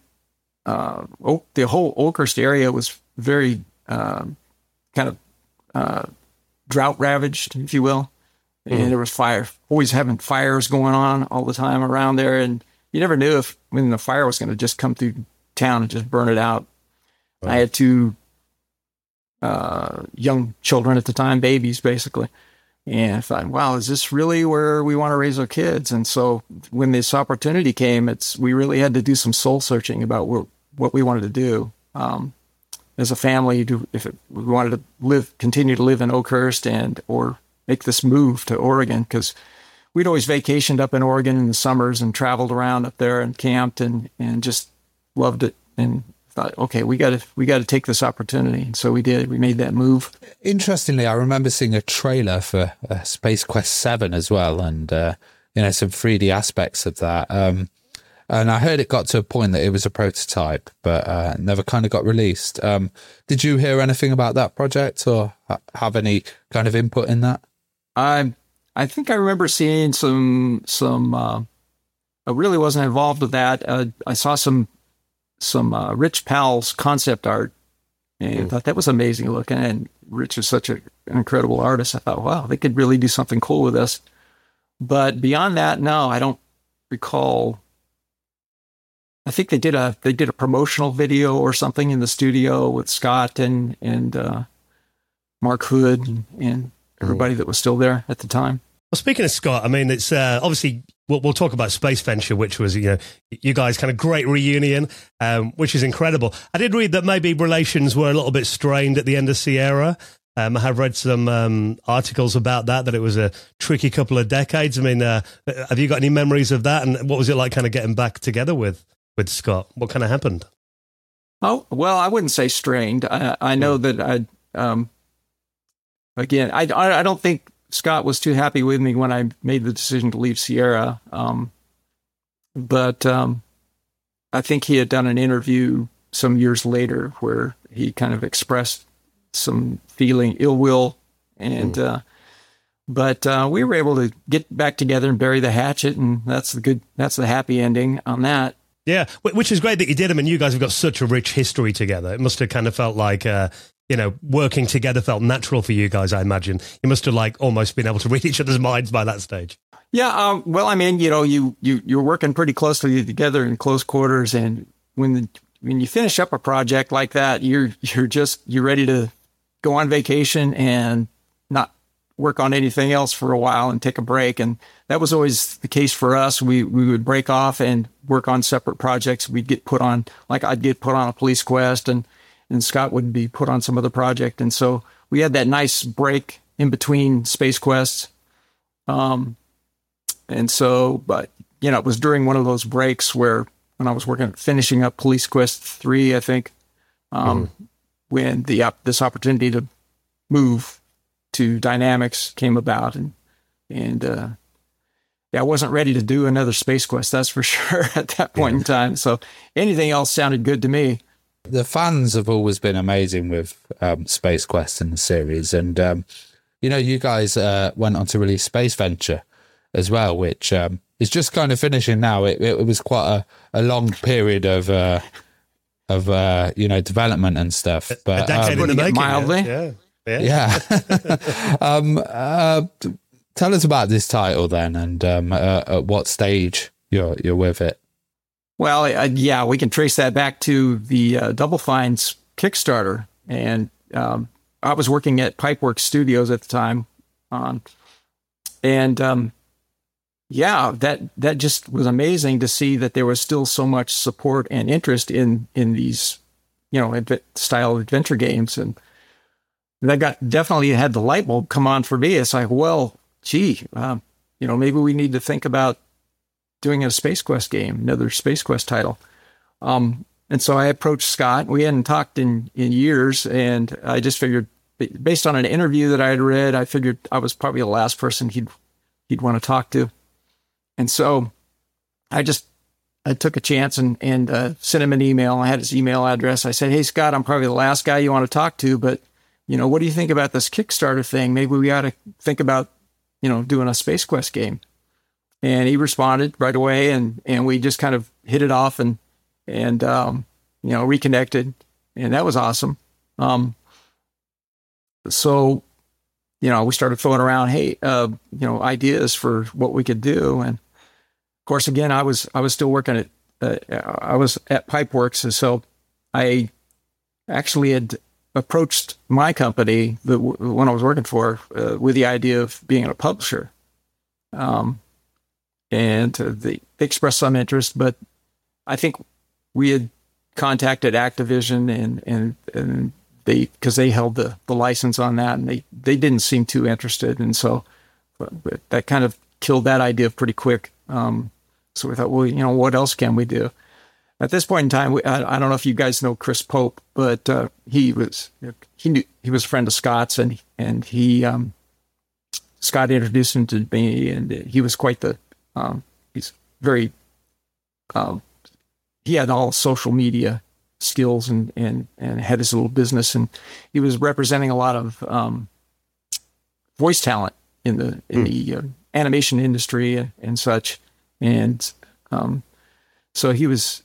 the whole Oakhurst area was very kind of drought ravaged, if you will. And there was always having fires going on all the time around there. And you never knew when the fire was going to just come through town and just burn it out. Right. I had 2 young children at the time, babies basically. And I thought, wow, is this really where we want to raise our kids? And so when this opportunity came, we really had to do some soul searching about what we wanted to do. As a family, if we wanted to continue to live in Oakhurst or make this move to Oregon, because we'd always vacationed up in Oregon in the summers and traveled around up there and camped and just loved it, and thought, okay, we got to take this opportunity. And so we did. We made that move. Interestingly, I remember seeing a trailer for Space Quest 7 as well, and some 3D aspects of that. And I heard it got to a point that it was a prototype, but never kind of got released. Did you hear anything about that project or have any kind of input in that? I think I remember seeing some. I really wasn't involved with that. I saw some Rich Powell's concept art, and I thought that was amazing looking. And Rich is such an incredible artist. I thought, wow, they could really do something cool with this. But beyond that, no, I don't recall. I think they did a promotional video or something in the studio with Scott and Mark Hood and everybody that was still there at the time. Well, speaking of Scott, I mean, it's obviously we'll talk about Space Venture, which was you guys kind of great reunion, which is incredible. I did read that maybe relations were a little bit strained at the end of Sierra. I have read some articles about that it was a tricky couple of decades. I mean, have you got any memories of that? And what was it like kind of getting back together with Scott? What kind of happened? Oh, well, I wouldn't say strained. I know that again, I don't think Scott was too happy with me when I made the decision to leave Sierra. But I think he had done an interview some years later where he kind of expressed some ill will. And, but we were able to get back together and bury the hatchet. And that's the happy ending on that. Yeah, which is great that you did. I mean, you guys have got such a rich history together. It must have kind of felt like, working together felt natural for you guys, I imagine. You must have almost been able to read each other's minds by that stage. Yeah, well, I mean, you're working pretty closely together in close quarters. And when when you finish up a project like that, you're ready to go on vacation and not work on anything else for a while and take a break. And that was always the case for us. We would break off and work on separate projects. We'd get put on, like I'd get put on a police quest, and Scott would be put on some other project. And so we had that nice break in between space quests. And so, but, you know, it was during one of those breaks where, when I was finishing up Police Quest 3, I think, when this opportunity to move to Dynamics came about, and I wasn't ready to do another Space Quest, that's for sure, at that point in time. So anything else sounded good to me. The fans have always been amazing with Space Quest in the series, and you know, you guys went on to release Space Venture as well, which is just kind of finishing now. It was quite a long period of you know, development and stuff. But a decade in the making, mildly. Yeah. Tell us about this title then, and at what stage you're with it. Well, yeah, we can trace that back to the Double Fine's Kickstarter, and I was working at Pipeworks Studios at the time, yeah, that just was amazing to see that there was still so much support and interest in these, you know, style adventure games, and that definitely had the light bulb come on for me. It's like, well, gee, you know, maybe we need to think about doing a Space Quest game, another Space Quest title. And so I approached Scott. We hadn't talked in years, and I just figured, based on an interview that I had read, I figured I was probably the last person he'd want to talk to. And so I took a chance and sent him an email. I had his email address. I said, hey, Scott, I'm probably the last guy you want to talk to, but, you know, what do you think about this Kickstarter thing? Maybe we ought to think about, you know, doing a Space Quest game. And he responded right away, and we just kind of hit it off and you know, reconnected, and that was awesome. So, you know, we started throwing around, hey, you know, ideas for what we could do. And of course, again, I was still working I was at Pipeworks. And so I actually had approached my company, the one I was working for, with the idea of being a publisher. And they expressed some interest, but I think we had contacted Activision and because they held the license on that, and they didn't seem too interested. And so that kind of killed that idea pretty quick. So we thought, well, you know, what else can we do? At this point in time, I don't know if you guys know Chris Pope, but he was a friend of Scott's, and Scott introduced him to me, and he was quite he's very, he had all social media skills and had his little business, and he was representing a lot of voice talent in the animation industry and such. And so he was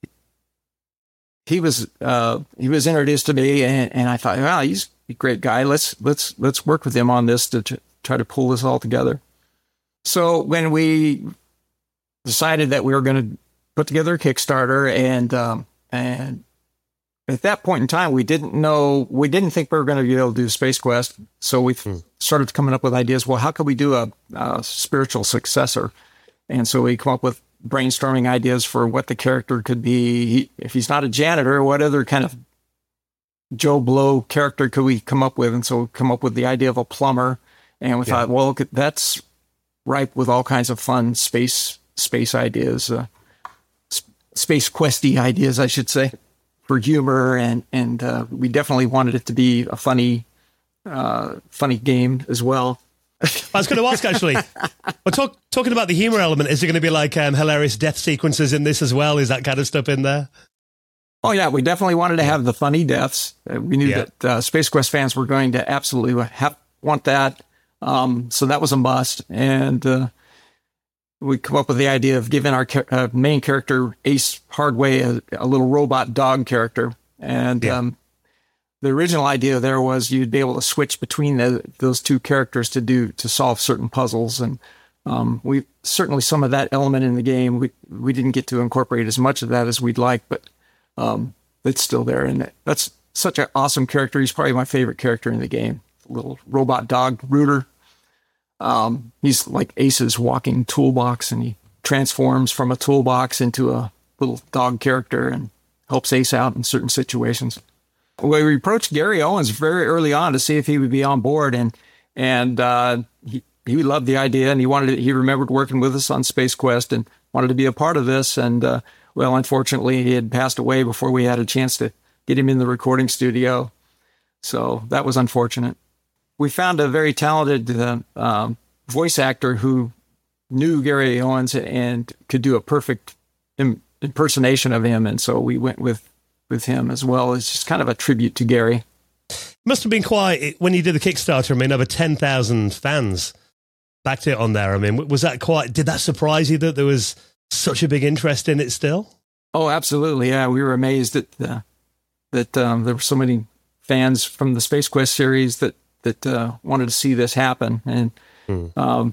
introduced to me, and I thought, wow, he's a great guy. Let's work with him on this to try to pull this all together. So when we decided that we were going to put together a Kickstarter, and at that point in time, we didn't think we were going to be able to do Space Quest. So we started coming up with ideas. Well, how could we do a spiritual successor? And so we come up with brainstorming ideas for what the character could be. If he's not a janitor, what other kind of Joe Blow character could we come up with? And so we come up with the idea of a plumber. And we thought, well, that's ripe with all kinds of fun space ideas, Space Questy ideas, I should say, for humor. And we definitely wanted it to be a funny game as well. I was going to ask, actually, well, talking about the humor element, is there going to be like hilarious death sequences in this as well? Is that kind of stuff in there? Oh, yeah, we definitely wanted to have the funny deaths. We knew that Space Quest fans were going to absolutely want that. So that was a must. And we come up with the idea of giving our main character, Ace Hardway, a little robot dog character. And the original idea there was you'd be able to switch between those two characters to solve certain puzzles. And we certainly, some of that element in the game, we didn't get to incorporate as much of that as we'd like, but that's still there. And that's such an awesome character. He's probably my favorite character in the game. Little robot dog, Rooter. He's like Ace's walking toolbox, and he transforms from a toolbox into a little dog character and helps Ace out in certain situations. We approached Gary Owens very early on to see if he would be on board, and he loved the idea, and he remembered working with us on Space Quest and wanted to be a part of this. And well, unfortunately, he had passed away before we had a chance to get him in the recording studio, so that was unfortunate. We found a very talented voice actor who knew Gary Owens and could do a perfect impersonation of him, and so we went with him as well as just kind of a tribute to Gary. Must have been quite, when you did the Kickstarter, I mean, over 10,000 fans backed it on there. I mean, was that did that surprise you that there was such a big interest in it still? Oh, absolutely. Yeah, we were amazed that there were so many fans from the Space Quest series that wanted to see this happen. And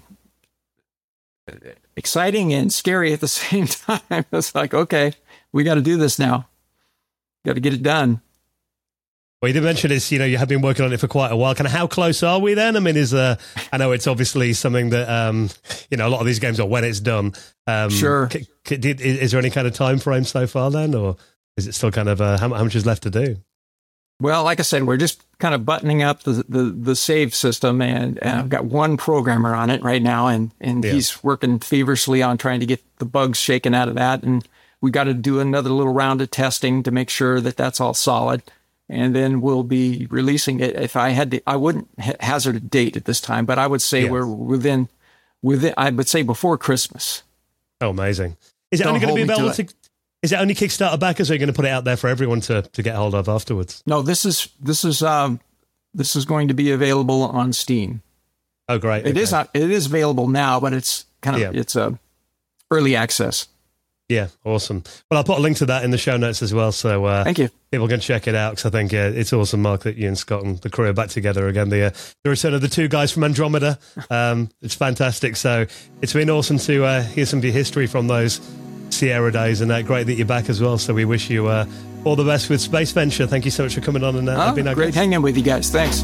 exciting and scary at the same time. It's like, okay, we got to do this now. Got to get it done. Well, you did mention this, you have been working on it for quite a while. Kind of how close are we then? I mean, I know it's obviously something that, a lot of these games are when it's done. Sure. Is there any kind of time frame so far then? Or is it still kind of, how much is left to do? Well, like I said, we're just kind of buttoning up the save system, and I've got one programmer on it right now, and he's working feverishly on trying to get the bugs shaken out of that. And we got to do another little round of testing to make sure that that's all solid. And then we'll be releasing it. If I had to, I wouldn't hazard a date at this time, but I would say we're within, I would say before Christmas. Oh, amazing. Is it only going to be available is it only Kickstarter backers, or are you going to put it out there for everyone to get hold of afterwards? No, this is going to be available on Steam. Oh, great. It is available now, but it's kind of, it's early access. Yeah, awesome. Well, I'll put a link to that in the show notes as well, so thank you. People can check it out, because I think it's awesome, Mark, that you and Scott and the crew are back together again. The return of the two guys from Andromeda. It's fantastic. So it's been awesome to hear some of your history from those Sierra days, and great that you're back as well. So we wish you all the best with Space Venture. Thank you so much for coming on and being great hanging with you guys. Thanks.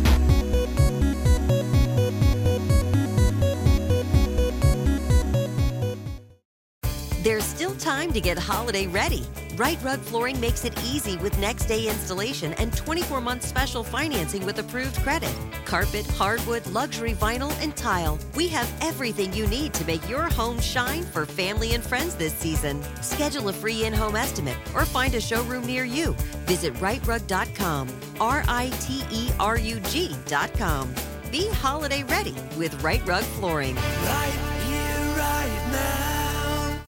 There's still time to get holiday ready. Right Rug Flooring makes it easy with next day installation and 24-month special financing with approved credit. Carpet, hardwood, luxury vinyl, and tile. We have everything you need to make your home shine for family and friends this season. Schedule a free in-home estimate or find a showroom near you. Visit rightrug.com, RITERUG.com. Be holiday ready with Right Rug Flooring. Right here, right now.